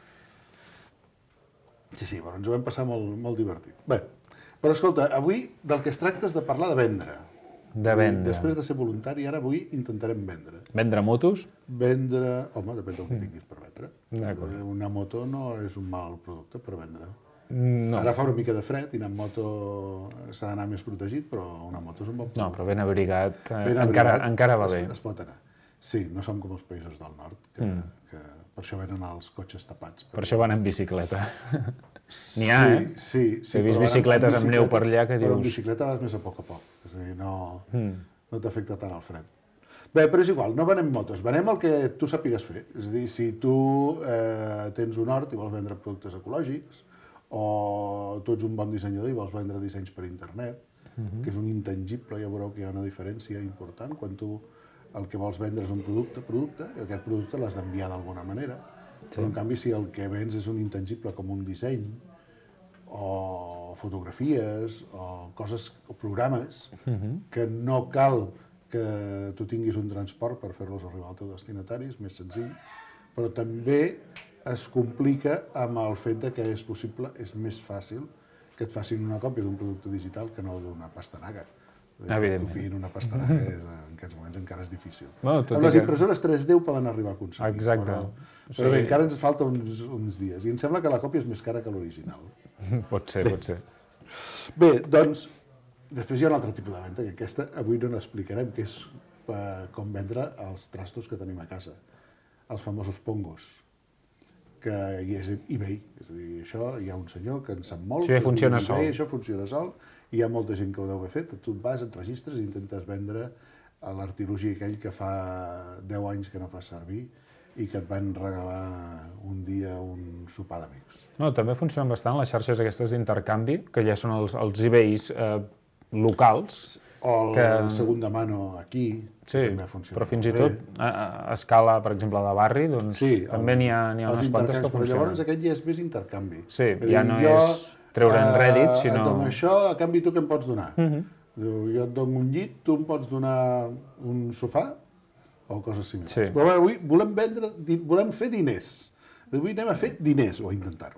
Sí, sí, però ens ho vam passar molt, molt divertit. Bé, però escolta, avui del que es tracta és de parlar de vendre. De vendre. Després de ser voluntari, ara avui intentarem vendre. Vendre motos? Vendre... Home, depèn del que tinguis per vendre. D'acord. Una moto no és un mal producte per vendre. No. Ara fa una mica de fred i anar amb moto s'ha d'anar més protegit, però una moto és un bon producte. No, però ben abrigat, eh, ben encara, abrigat encara va es, bé. Es pot anar. Sí, no som com els països del nord, que, Mm. que per això venen els cotxes tapats. Per això van en bicicleta. N'hi ha, sí, eh? Sí, sí. He vist però bicicletes en amb neu per allà que però dius... en bicicleta vas més a poc a poc, és a dir, no, Mm. no t'afecta tant el fred. Bé, però és igual, no venem motos, venem el que tu sàpigues fer. És a dir, si tu eh, tens un hort i vols vendre productes ecològics, o tu ets un bon dissenyador i vols vendre dissenys per internet, Mhm. que és un intangible, ja veureu que hi ha una diferència important. Quan tu el que vols vendre és un producte, producte, i aquest producte l'has d'enviar d'alguna manera. Sí. Però, en canvi, si el que vens és un intangible com un disseny, o fotografies, o coses, o programes, Mhm. que no cal que tu tinguis un transport per fer-los arribar al teu destinatari, és més senzill, però també es complica amb el fet de que és possible, és més fàcil que et facin una còpia d'un producte digital que no d'una pastanaga. Evidentment. Que copiïn una pastanaga és, en aquests moments encara és difícil. Bueno, tot amb i les que- impressores tres D ho poden arribar a aconseguir. Exacte. Però, O però bé, sigui- encara ens falta uns, uns dies. I em sembla que la còpia és més cara que l'original. Pot ser, pot ser. Bé, doncs, després hi ha un altre tipus de venda, que aquesta avui no n'explicarem, que és eh, com vendre els trastos que tenim a casa, els famosos pongos, que hi és eBay. És a dir, això hi ha un senyor que en sap molt. Això ja que es diu funciona eBay, sol. Això funciona sol, i hi ha molta gent que ho deu haver fet. Tu et vas, et registres i intentes vendre l'artilugi aquell que fa deu anys que no fas servir i que et van regalar un dia un sopar d'amics. No, també funcionen bastant les xarxes aquestes d'intercanvi, que ja són els, els eBays eh, locals. O el que... segunda mano aquí, sí, que també funciona. Però fins i tot a, a escala, per exemple, de barri, doncs sí, també n'hi ha, n'hi ha unes quantes que funcionen. Però llavors aquest ja és més intercanvi. Sí, ja no jo, és treure'n rèdit, sinó... Et dono això, a canvi tu què em pots donar? Uh-huh. Jo et dono un llit, tu em pots donar un sofà o coses similars. Sí. Però bé, avui volem vendre, volem fer diners. Avui anem a fer diners, o a intentar-ho.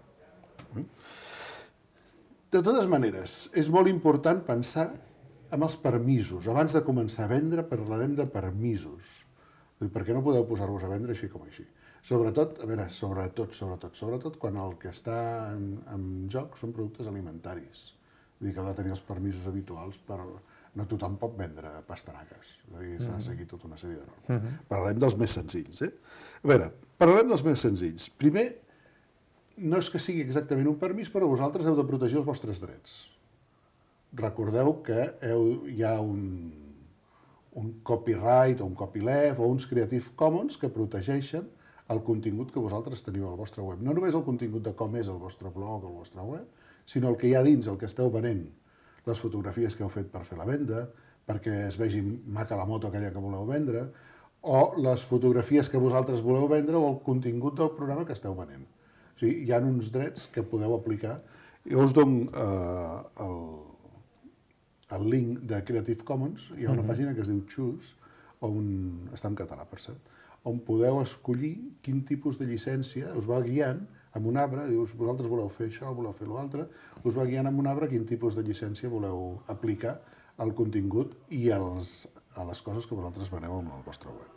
De totes maneres, és molt important pensar amb els permisos. Abans de començar a vendre parlarem de permisos. Perquè no podeu posar-vos a vendre així com així. Sobretot, a veure, sobretot, sobretot, sobretot quan el que està en, en joc són productes alimentaris. Vull dir que heu de tenir els permisos habituals, però no tothom pot vendre pastanaques. S'ha mm-hmm. de seguir tota una sèrie de normes. Mm-hmm. Parlarem dels més senzills, eh? A veure, parlarem dels més senzills. Primer, no és que sigui exactament un permís, però vosaltres heu de protegir els vostres drets. Recordeu que heu, hi ha un, un copyright o un copyleft o uns Creative Commons que protegeixen el contingut que vosaltres teniu al vostre web. No només el contingut de com és el vostre blog o el vostre web, sinó el que hi ha dins, el que esteu venent, les fotografies que heu fet per fer la venda, perquè es vegi maca la moto aquella que voleu vendre, o les fotografies que vosaltres voleu vendre o el contingut del programa que esteu venent. O sigui, hi ha uns drets que podeu aplicar. Jo us dono eh, el, el link de Creative Commons, hi ha una mm-hmm. pàgina que es diu Choose, on està en català, per cert, on podeu escollir quin tipus de llicència us va guiant amb un arbre, dius, vosaltres voleu fer això, voleu fer l'altre, us va guiant amb un arbre quin tipus de llicència voleu aplicar al contingut i als, a les coses que vosaltres veneu en el vostre web.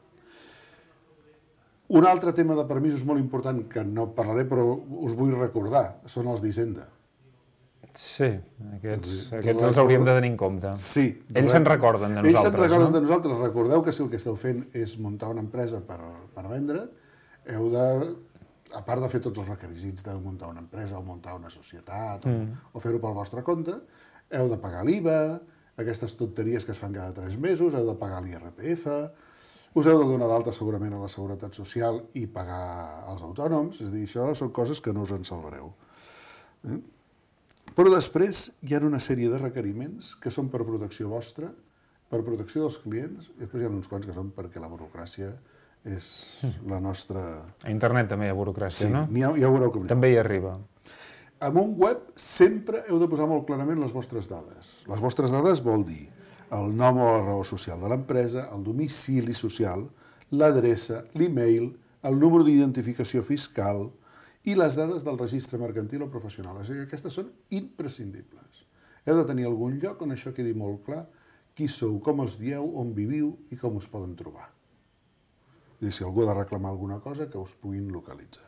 Un altre tema de permisos molt important, que no parlaré però us vull recordar, són els d'Hisenda. Sí, aquests, aquests els hauríem de tenir en compte. Sí. Ells se'n recorden de nosaltres, Ells se'n recorden no? de nosaltres. Recordeu que si el que esteu fent és muntar una empresa per, per vendre, heu de, a part de fer tots els requisits de muntar una empresa o muntar una societat o, mm. o fer-ho pel vostre compte, heu de pagar l'I V A, aquestes tonteries que es fan cada tres mesos, heu de pagar l'I R P F, us heu de donar d'alta segurament a la Seguretat Social i pagar als autònoms, és a dir, això són coses que no us en salvareu. Eh? Però després hi ha una sèrie de requeriments que són per protecció vostra, per protecció dels clients, i després hi ha uns quants que són perquè la burocràcia és la nostra... A internet també hi ha burocràcia, sí, no? Sí, ja veureu com hi ha. També hi arriba. En un web sempre heu de posar molt clarament les vostres dades. Les vostres dades vol dir el nom o la raó social de l'empresa, el domicili social, l'adreça, l'e-mail, el número d'identificació fiscal i les dades del registre mercantil o professional. O sigui, aquestes són imprescindibles. Heu de tenir algun lloc on això quedi molt clar, qui sou, com us dieu, on viviu i com us poden trobar. I si algú ha de reclamar alguna cosa, que us puguin localitzar.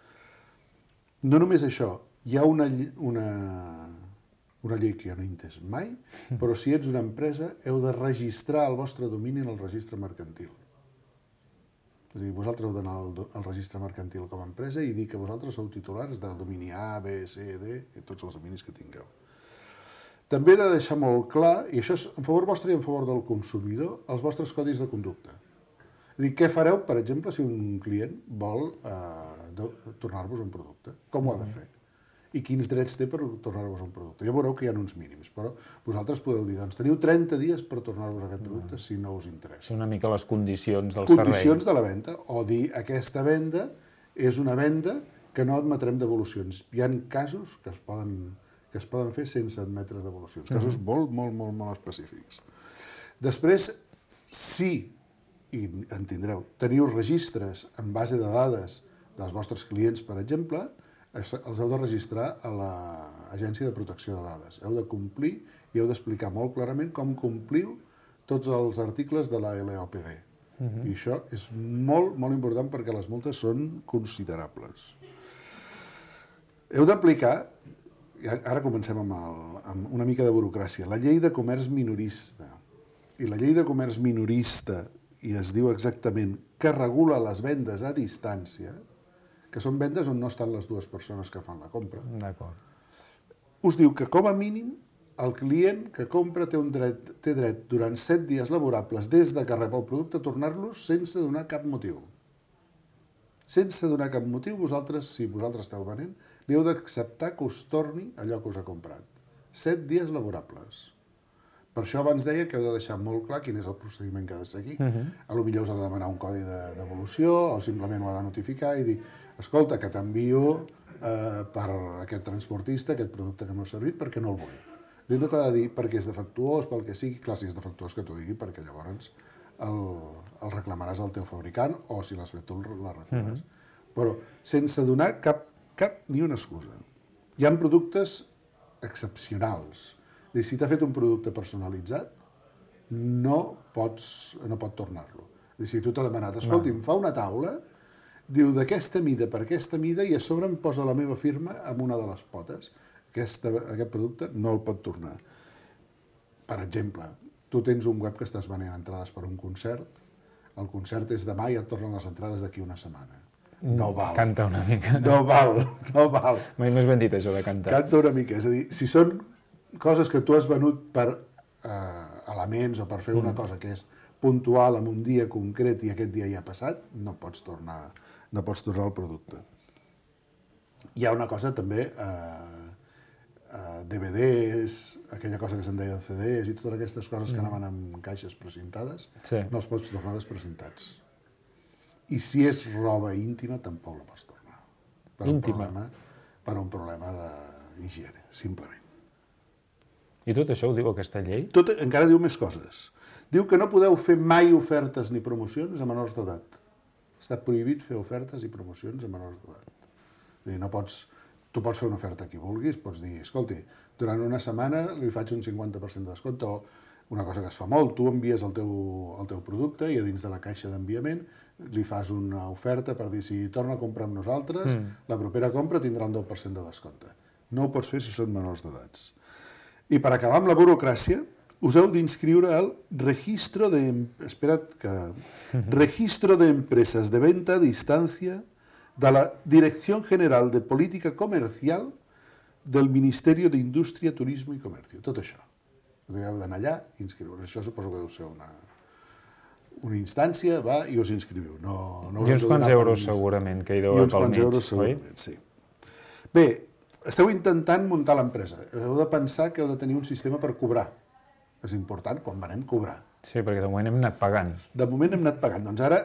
No només això, hi ha una, una, una llei que jo no he entès mai, però si ets una empresa heu de registrar el vostre domini en el registre mercantil. És a dir, vosaltres heu d'anar al, al registre mercantil com a empresa i dir que vosaltres sou titulars del domini A, B, C, D, i tots els dominis que tingueu. També he de deixar molt clar, i això és en favor vostre i en favor del consumidor, els vostres codis de conducta. És a dir, què fareu, per exemple, si un client vol eh, tornar-vos un producte? Com ho ha de fer? I quins drets té per tornar-vos un producte? Ja veureu que hi ha uns mínims, però vosaltres podeu dir, doncs teniu trenta dies per tornar-vos aquest producte si no us interessa. Són una mica les condicions del servei. Condicions de la venda, o dir, aquesta venda és una venda que no admetrem devolucions. Hi ha casos que es poden, que es poden fer sense admetre devolucions, casos molt, molt, molt, molt específics. Després, si, i en tindreu, teniu registres en base de dades dels vostres clients, per exemple, els heu de registrar a l'Agència de Protecció de Dades. Heu de complir i heu d'explicar molt clarament com compliu tots els articles de la L O P D. Uh-huh. I això és molt, molt important perquè les multes són considerables. Heu d'aplicar, ara comencem amb, el, amb una mica de burocràcia, la llei de comerç minorista. I la llei de comerç minorista, i es diu exactament que regula les vendes a distància, que són vendes on no estan les dues persones que fan la compra. D'acord. Us diu que, com a mínim, el client que compra té, un dret, té dret durant set dies laborables des de que rep el producte a tornar-los sense donar cap motiu. Sense donar cap motiu, vosaltres, si vosaltres esteu venent, li heu d'acceptar que us torni allò que us ha comprat. Set dies laborables. Per això abans deia que heu de deixar molt clar quin és el procediment que ha de seguir. Uh-huh. A lo millor us ha de demanar un codi de devolució o simplement ho ha de notificar i dir escolta, que t'envio eh, per aquest transportista aquest producte que m'ha servit perquè no el vull. I no t'ha de dir perquè és defectuós, pel que sigui. Clar, si és defectuós que t'ho digui perquè llavors el, el reclamaràs al teu fabricant o si l'has fet tu la reclamaràs. Uh-huh. Però sense donar cap, cap ni una excusa. Hi ha productes excepcionals. I si t'ha fet un producte personalitzat, no pots, no pot tornar-lo. Si tu t'ha demanat, escolta, em fa una taula, diu d'aquesta mida per aquesta mida i a sobre em posa la meva firma amb una de les potes. Aquesta, aquest producte no el pot tornar. Per exemple, tu tens un web que estàs venent entrades per un concert, el concert és demà i et tornen les entrades d'aquí una setmana. No val. Canta una mica. No val, no val. Mai més ben dit això de cantar. Canta una mica, és a dir, si són coses que tu has venut per eh, elements o per fer una cosa que és puntual en un dia concret i aquest dia ja ha passat, no pots tornar, no pots tornar el producte. Hi ha una cosa també, eh, eh, D V Ds, aquella cosa que se'n deia C Ds i totes aquestes coses que anaven amb caixes precintades, sí. No els pots tornar desprecintats. I si és roba íntima, tampoc la pots tornar. Per íntima? Un problema, per un problema d'higiene, simplement. I tot això ho diu aquesta llei? Tot, encara diu més coses. Diu que no podeu fer mai ofertes ni promocions a menors d'edat. Està prohibit fer ofertes i promocions a menors d'edat. És a dir, no pots, tu pots fer una oferta a qui vulguis, pots dir, escolti, durant una setmana li faig un cinquanta per cent de descompte, o una cosa que es fa molt, tu envies el teu, el teu producte i a dins de la caixa d'enviament li fas una oferta per dir si torna a comprar amb nosaltres, mm. la propera compra tindrà un deu per cent de descompte. No ho pots fer si són menors d'edats. I per acabar amb la burocràcia, us heu d'inscriure al registro de... Espera't que... Registro de Empresas de Venta a Distancia de la Dirección General de Política Comercial del Ministerio de Indústria, Turismo i Comercio. Tot això. Heu d'anar allà i inscriure. Això suposo que deu ser una, una instància, va, i us inscriviu. No, no I uns quants euros segurament, que hi deu haver pel mig, euros, segurament, sí. Bé, esteu intentant muntar l'empresa. Heu de pensar que heu de tenir un sistema per cobrar. És important, quan venem, cobrar. Sí, perquè de moment hem anat pagant. De moment hem anat pagant. Doncs ara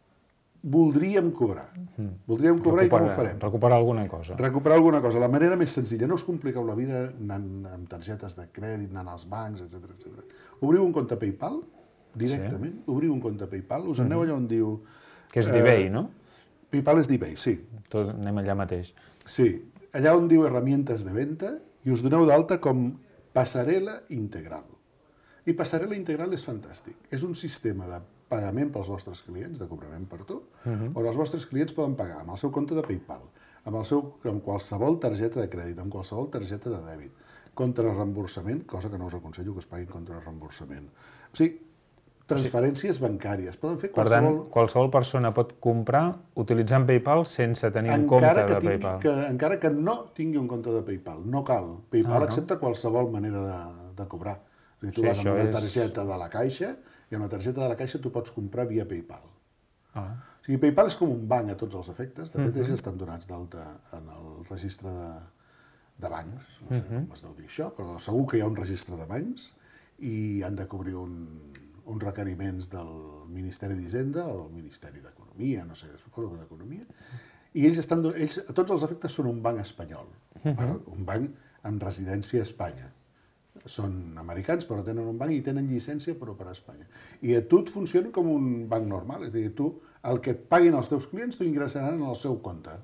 voldríem cobrar. Mm. Voldríem cobrar recuperar, i com ho farem? Recuperar alguna cosa. Recuperar alguna cosa. La manera més senzilla. No us compliqueu la vida anant amb targetes de crèdit, anant als bancs, etcètera, etcètera. Obriu un compte PayPal, directament. Sí. Obriu un compte PayPal. Us aneu allà on diu... Que és d'eBay, eh, no? PayPal és d'eBay, sí. Tot anem allà mateix. Sí. Allà on diu herramientes de venda i us doneu d'alta com Passarel·la Integral. I Passarel·la Integral és fantàstic. És un sistema de pagament pels vostres clients, de cobrament per tu, uh-huh. on els vostres clients poden pagar amb el seu compte de PayPal, amb, el seu, amb qualsevol targeta de crèdit, amb qualsevol targeta de dèbit, contra reemborsament, cosa que no us aconsello que es paguin contra reemborsament. O sigui, transferències bancàries. Poden fer qualsevol... Per tant, qualsevol persona pot comprar utilitzant PayPal sense tenir un compte de PayPal. Que, encara que no tingui un compte de PayPal. No cal. PayPal ah, no? accepta qualsevol manera de, de cobrar. Tu sí, vas amb una targeta és... de la Caixa i amb la targeta de la Caixa tu pots comprar via PayPal. Ah. O sigui, PayPal és com un banc a tots els efectes. De fet, uh-huh. ells estan donats d'alta en el registre de, de bancs. No sé uh-huh. com es deu dir això, però segur que hi ha un registre de bancs i han de cobrir un, uns requeriments del Ministeri d'Hisenda o del Ministeri d'Economia, no sé, suposo que d'Economia. I ells, estan, ells a tots els efectes són un banc espanyol, uh-huh. un banc amb residència a Espanya. Són americans, però tenen un banc i tenen llicència per operar a Espanya. I a tu et funciona com un banc normal, és a dir, tu, el que et paguin els teus clients, t'ho ingressaran en el seu compte.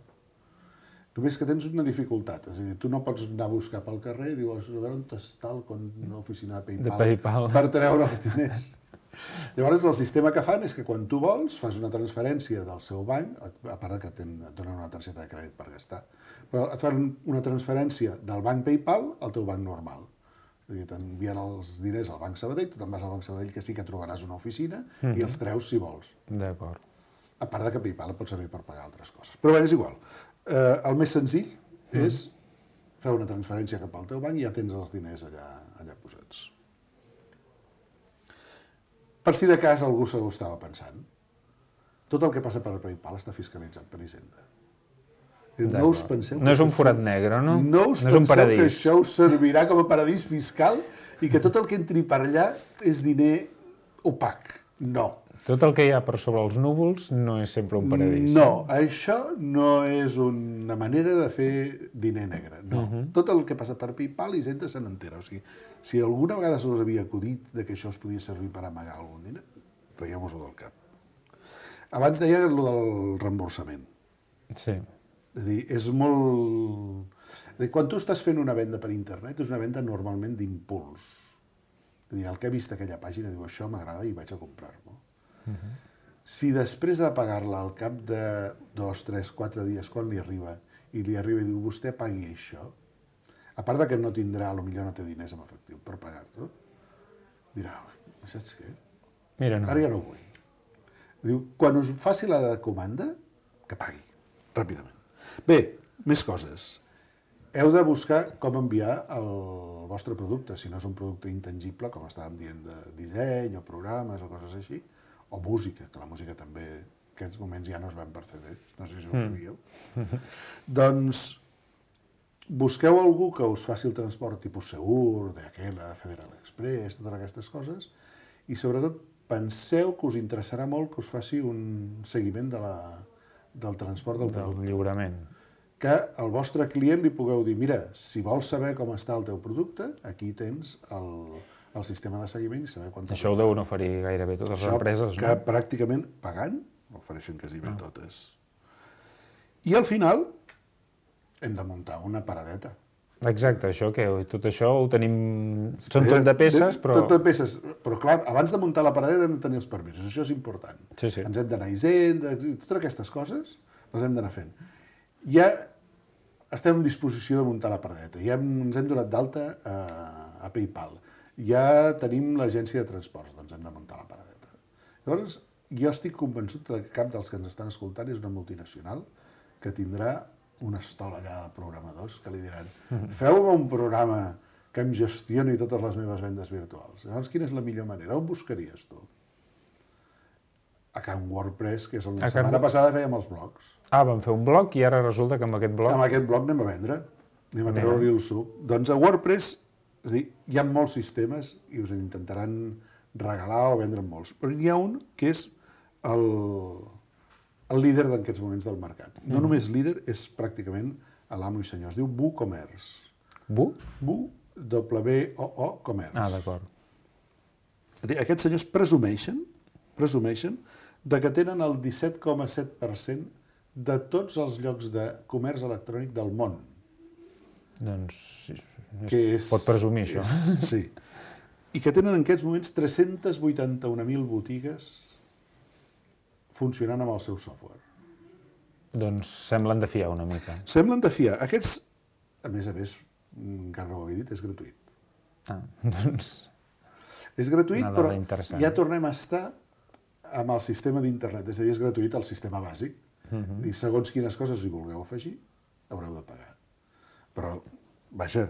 Només que tens una dificultat, és a dir, tu no pots anar a buscar pel carrer i dius, a veure on està l'oficina de PayPal, de PayPal per treure els diners. Llavors, el sistema que fan és que quan tu vols, fas una transferència del seu banc, a part que et donen una targeta de crèdit per gastar, però et fan una transferència del banc PayPal al teu banc normal. T'envien els diners al Banc Sabadell, tu te'n vas al Banc Sabadell, que sí que trobaràs una oficina, mm-hmm. i els treus si vols. D'acord. A part de que PayPal pot servir per pagar altres coses. Però bé, és igual. Eh, el més senzill mm. és fer una transferència cap al teu banc i ja tens els diners allà, allà posats. Per si de cas algú se ho estava pensant, tot el que passa per PayPal està fiscalitzat per Hisenda. No us penseu no és un forat negre, no? No us no és un penseu paradís. que això us servirà com a paradís fiscal i que tot el que entri per allà és diner opac. No. Tot el que hi ha per sobre els núvols no és sempre un paradís. No, això no és una manera de fer diner negre. No. Uh-huh. Tot el que passa per PayPal, Hisenda se n'entera. O sigui, si alguna vegada se us havia acudit de que això us podia servir per amagar algun diner, traieu-vos-ho del cap. Abans deia el del reemborsament. Sí. És a dir, és molt... És a dir, quan tu estàs fent una venda per internet, és una venda normalment d'impuls. És a dir, el que ha vist aquella pàgina diu, això m'agrada i vaig a comprar-lo. Uh-huh. Si després de pagar-la al cap de dos, tres, quatre dies, quan li arriba, i li arriba i diu, vostè pagui això, a part de que no tindrà, potser no té diners en efectiu per pagar-lo, dirà, saps què? Mira, no. Ara ja no ho vull. Diu, quan us faci la comanda, que pagui, ràpidament. Bé, més coses. Heu de buscar com enviar el vostre producte, si no és un producte intangible, com estàvem dient, de disseny o programes o coses així, o música, que la música també en aquests moments ja no es ven per C D, no sé si ho sabíeu. Mm. Doncs busqueu algú que us faci el transport tipus Segur, D H L, Federal Express, totes aquestes coses, i sobretot penseu que us interessarà molt que us faci un seguiment de la, del transport del producte. Del lliurament. Que al vostre client li pugueu dir, mira, si vols saber com està el teu producte, aquí tens el, el sistema de seguiment i saber quant... Això ho deuen oferir gairebé totes les empreses, no? Que pràcticament pagant, ofereixen quasi bé totes. I al final hem de muntar una paradeta. Exacte, això que tot això ho tenim... Són tot de peces, però... Tot de peces, però clar, abans de muntar la paradeta hem de tenir els permisos, això és important. Sí, sí. Ens hem d'anar a Hisenda, totes aquestes coses les hem d'anar fent. Ja estem en disposició de muntar la paradeta, ja ens hem donat d'alta a, a PayPal, ja tenim l'agència de transports, doncs hem de muntar la paradeta. Llavors, jo estic convençut que cap dels que ens estan escoltant és una multinacional que tindrà una estola allà de programadors que li diran feu-me un programa que em gestioni totes les meves vendes virtuals. Llavors, quina és la millor manera? On buscaries tu? A Can WordPress, que és on la a setmana Can... passada fèiem els blogs. Ah, vam fer un blog i ara resulta que amb aquest blog... Amb aquest blog anem a vendre, anem a treure-li el suc. Doncs a WordPress, és a dir, hi ha molts sistemes i us en intentaran regalar o vendre molts, però n'hi ha un que és el, el líder d'aquests moments del mercat. No mm. només líder, és pràcticament l'amo i senyor. Es diu WooCommerce. Bu? Bu, W O O, Commerce. Ah, d'acord. Aquests senyors presumeixen, presumeixen de que tenen el disset coma set per cent de tots els llocs de comerç electrònic del món. Doncs sí, que és, pot presumir això. És, sí. I que tenen en aquests moments tres-cents vuitanta-un mil botigues funcionant amb el seu software. Doncs semblen de fiar una mica. Semblen de fiar. Aquests, a més a més, encara no ho havia dit, és gratuït. Ah, doncs... És gratuït, però ja tornem a estar amb el sistema d'internet. És a dir, és gratuït el sistema bàsic. Uh-huh. I segons quines coses hi vulgueu afegir, haureu de pagar. Però, vaja,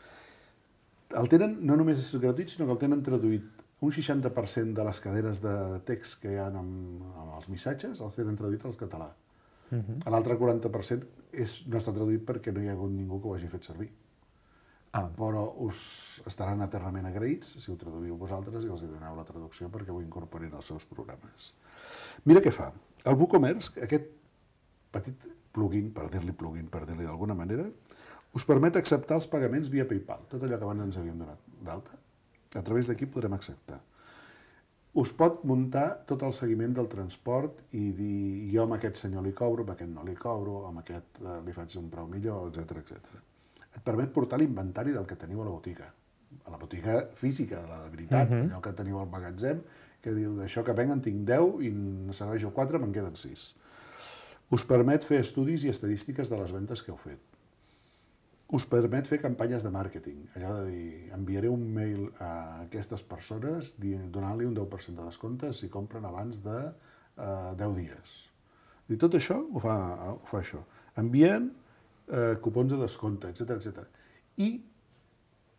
el tenen no només gratuït, sinó que el tenen traduït. Un seixanta per cent de les cadenes de text que hi ha amb, amb els missatges els tenen traduït al català. Uh-huh. L'altre quaranta per cent és, no està traduït perquè no hi ha hagut ningú que ho hagi fet servir. Ah. Però us estaran eternament agraïts si ho traduïu vosaltres i els doneu la traducció perquè ho incorporin als seus programes. Mira què fa. El WooCommerce, aquest petit plugin, per dir-li plugin, per dir-li d'alguna manera, us permet acceptar els pagaments via PayPal. Tot allò que abans ens havíem donat d'alta, a través d'aquí podrem acceptar. Us pot muntar tot el seguiment del transport i dir jo amb aquest senyor li cobro, amb aquest no li cobro, amb aquest eh, li faig un preu millor, etcètera, etcètera. Et permet portar l'inventari del que teniu a la botiga. A la botiga física, la de veritat, uh-huh. allò que teniu al magatzem, que diu, d'això que venc en tinc deu i ne serveixo quatre, me'n queden sis. Us permet fer estudis i estadístiques de les ventes que heu fet. Us permet fer campanyes de màrqueting, allò de dir, enviaré un mail a aquestes persones donant-li un deu per cent de descompte si compren abans de uh, deu dies. I tot això ho fa, ho fa això. Envien eh, cupons de descompte, etcètera, etcètera. I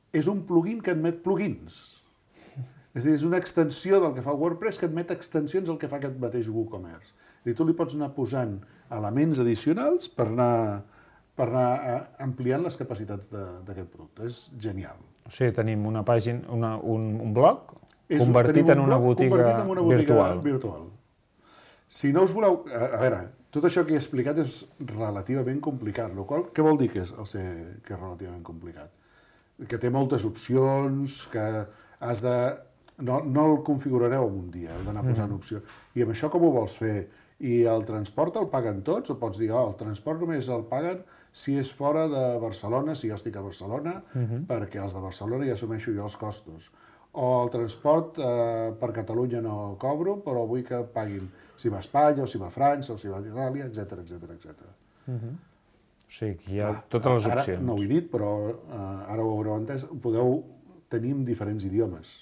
és un plugin que admet plugins. És a dir, és una extensió del que fa WordPress que admet extensions al que fa aquest mateix WooCommerce. És a dir, tu li pots anar posant elements addicionals per anar, per anar ampliant les capacitats d'aquest producte. És genial. O sigui, tenim una pàgina, una, un, un blog és, convertit, en una, blog botiga convertit en una botiga virtual. virtual. Si no us voleu... A, a veure, tot això que he explicat és relativament complicat. Lo qual, què vol dir que és, el ser, que és relativament complicat? Que té moltes opcions, que has de... No, no el configurareu en un dia, heu d'anar posant opció. I amb això com ho vols fer? I el transport el paguen tots? O pots dir, oh, el transport només el paguen si és fora de Barcelona, si jo estic a Barcelona, uh-huh. perquè els de Barcelona ja assumeixo jo els costos. O el transport eh, per Catalunya no cobro, però vull que paguin si va a Espanya, o si va a França, o si va a Itàlia, etcètera, etcètera, etcètera. Uh-huh. O sigui, que hi ha ah, totes les ara, opcions. No ho he dit, però eh, ara ho haureu entès, podeu tenir en diferents idiomes.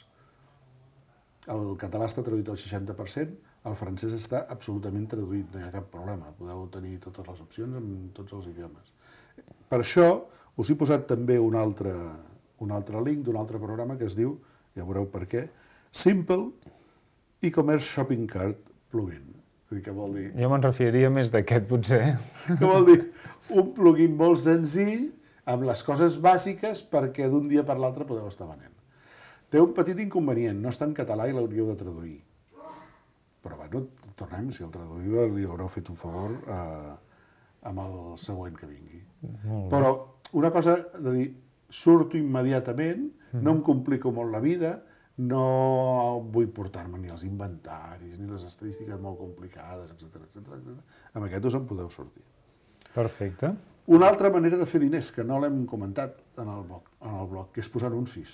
El català està traduït al seixanta per cent, el francès està absolutament traduït, no hi ha cap problema. Podeu tenir totes les opcions en tots els idiomes. Per això us he posat també un altre, un altre link d'un altre programa que es diu, ja veureu per què, Simple E-Commerce Shopping Cart Plugin. Què vol dir? Jo me'n referiria més d'aquest, potser. Què vol dir? Un plugin molt senzill, amb les coses bàsiques, perquè d'un dia per l'altre podeu estar venent. Té un petit inconvenient, no està en català i l'hauríeu de traduir. Però, bueno, tornem, si el traduïu li haureu fet un favor eh, amb el següent que vingui. Però una cosa de dir, surto immediatament, mm-hmm. no em complico molt la vida, no vull portar-me ni els inventaris, ni les estadístiques molt complicades, etcètera, etcètera. Amb aquest us en podeu sortir. Perfecte. Una altra manera de fer diners, que no l'hem comentat en el blog, en el blog, que és posar anuncis.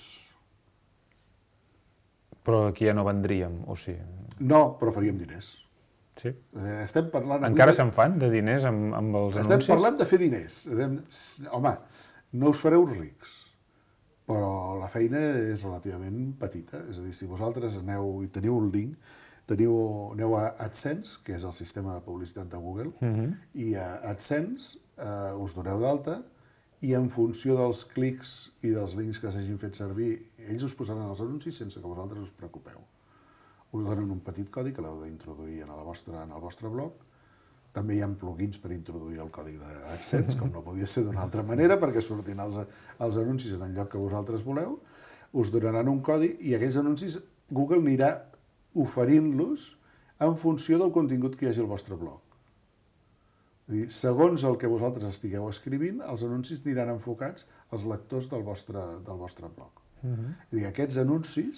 Però aquí ja no vendríem, o sí? No, però faríem diners. Sí? Estem parlant... Encara se'n fan de diners amb, amb els Estem anuncis? Estem parlant de fer diners. Home, no us fareu rics, però la feina és relativament petita. És a dir, si vosaltres aneu i teniu un link, teniu, aneu a AdSense, que és el sistema de publicitat de Google, uh-huh. i a AdSense eh, us doneu d'alta, i en funció dels clics i dels links que s'hagin fet servir, ells us posaran els anuncis sense que vosaltres us preocupeu. Us donen un petit codi que l'heu d'introduir en, en el vostre blog. També hi ha plugins per introduir el codi d'AdSense, com no podia ser d'una altra manera, perquè surtin els, els anuncis en el lloc que vosaltres voleu. Us donaran un codi i aquells anuncis Google anirà oferint-los en funció del contingut que hi hagi al vostre blog. És a dir, segons el que vosaltres estigueu escrivint, els anuncis aniran enfocats als lectors del vostre, del vostre blog. Uh-huh. És a dir, aquests anuncis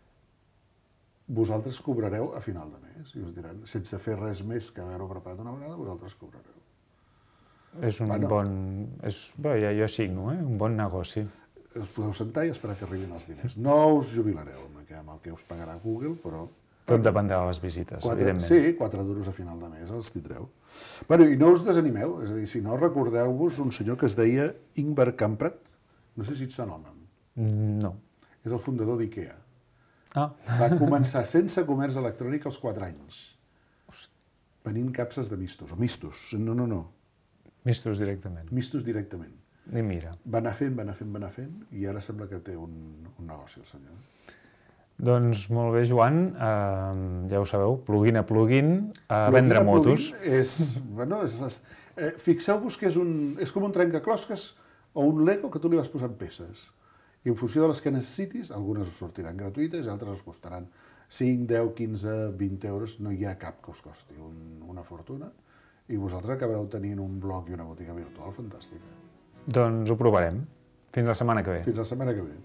vosaltres cobrareu a final de mes. I us diran, sense fer res més que haver-ho preparat una vegada, vosaltres cobrareu. És un bueno, bon... És, bé, ja jo signo, eh? Un bon negoci. Us podeu sentar i esperar que arribin els diners. No us jubilareu amb el que us pagarà Google, però... Tot dependrà de les visites, quatre, evidentment. Sí, quatre duros a final de mes els tindreu. Bueno, i no us desanimeu, és a dir, si no, recordeu-vos un senyor que es deia Ingvar Kamprad, no sé si et sona el nom. No. És el fundador d'IKEA. Ah. Va començar sense comerç electrònic als quatre anys, venint capses de mistos, o mistos, no, no, no. Mistos directament. Mistos directament. I mira. Va anar fent, va anar fent, va anar fent, i ara sembla que té un, un negoci, el senyor. Doncs molt bé, Joan, uh, ja ho sabeu, plugin a plugin, a plugin vendre a motos. És, bueno, és, eh, fixeu-vos que és, un, és com un trencaclosques o un Lego que tu li vas posant peces. I en funció de les que necessitis, algunes us sortiran gratuïtes i altres us costaran cinc, deu, quinze, vint euros. No hi ha cap que us costi un, una fortuna. I vosaltres acabareu tenint un blog i una botiga virtual fantàstica. Doncs ho provarem. Fins la setmana que ve. Fins la setmana que ve.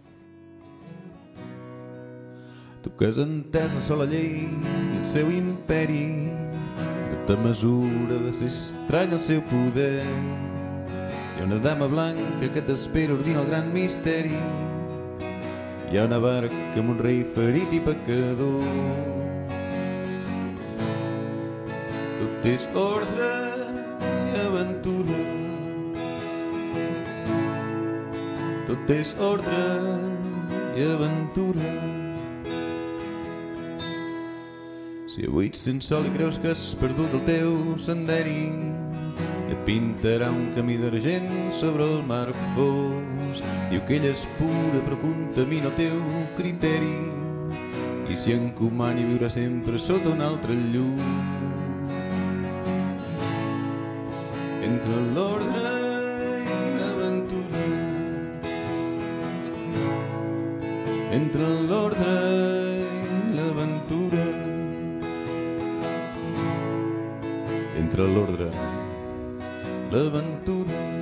Tu que has entès la sola llei i el seu imperi, de ta mesura de ser estrany el seu poder. Hi ha una dama blanca que t'espera ordina el gran misteri. Hi ha una barca amb un rei ferit i pecador. Tot és ordre i aventura. Tot és ordre i aventura. Si avui ets sense sol i creus que has perdut el teu senderi, i et pintarà un camí d'argent sobre el mar fos. Diu que ella és pura però contamina el teu criteri i s'hi encomana i viurà sempre sota un altre llum. Entre l'ordre i l'aventura, entre l'ordre i l'aventura, entre l'ordre i l'aventura.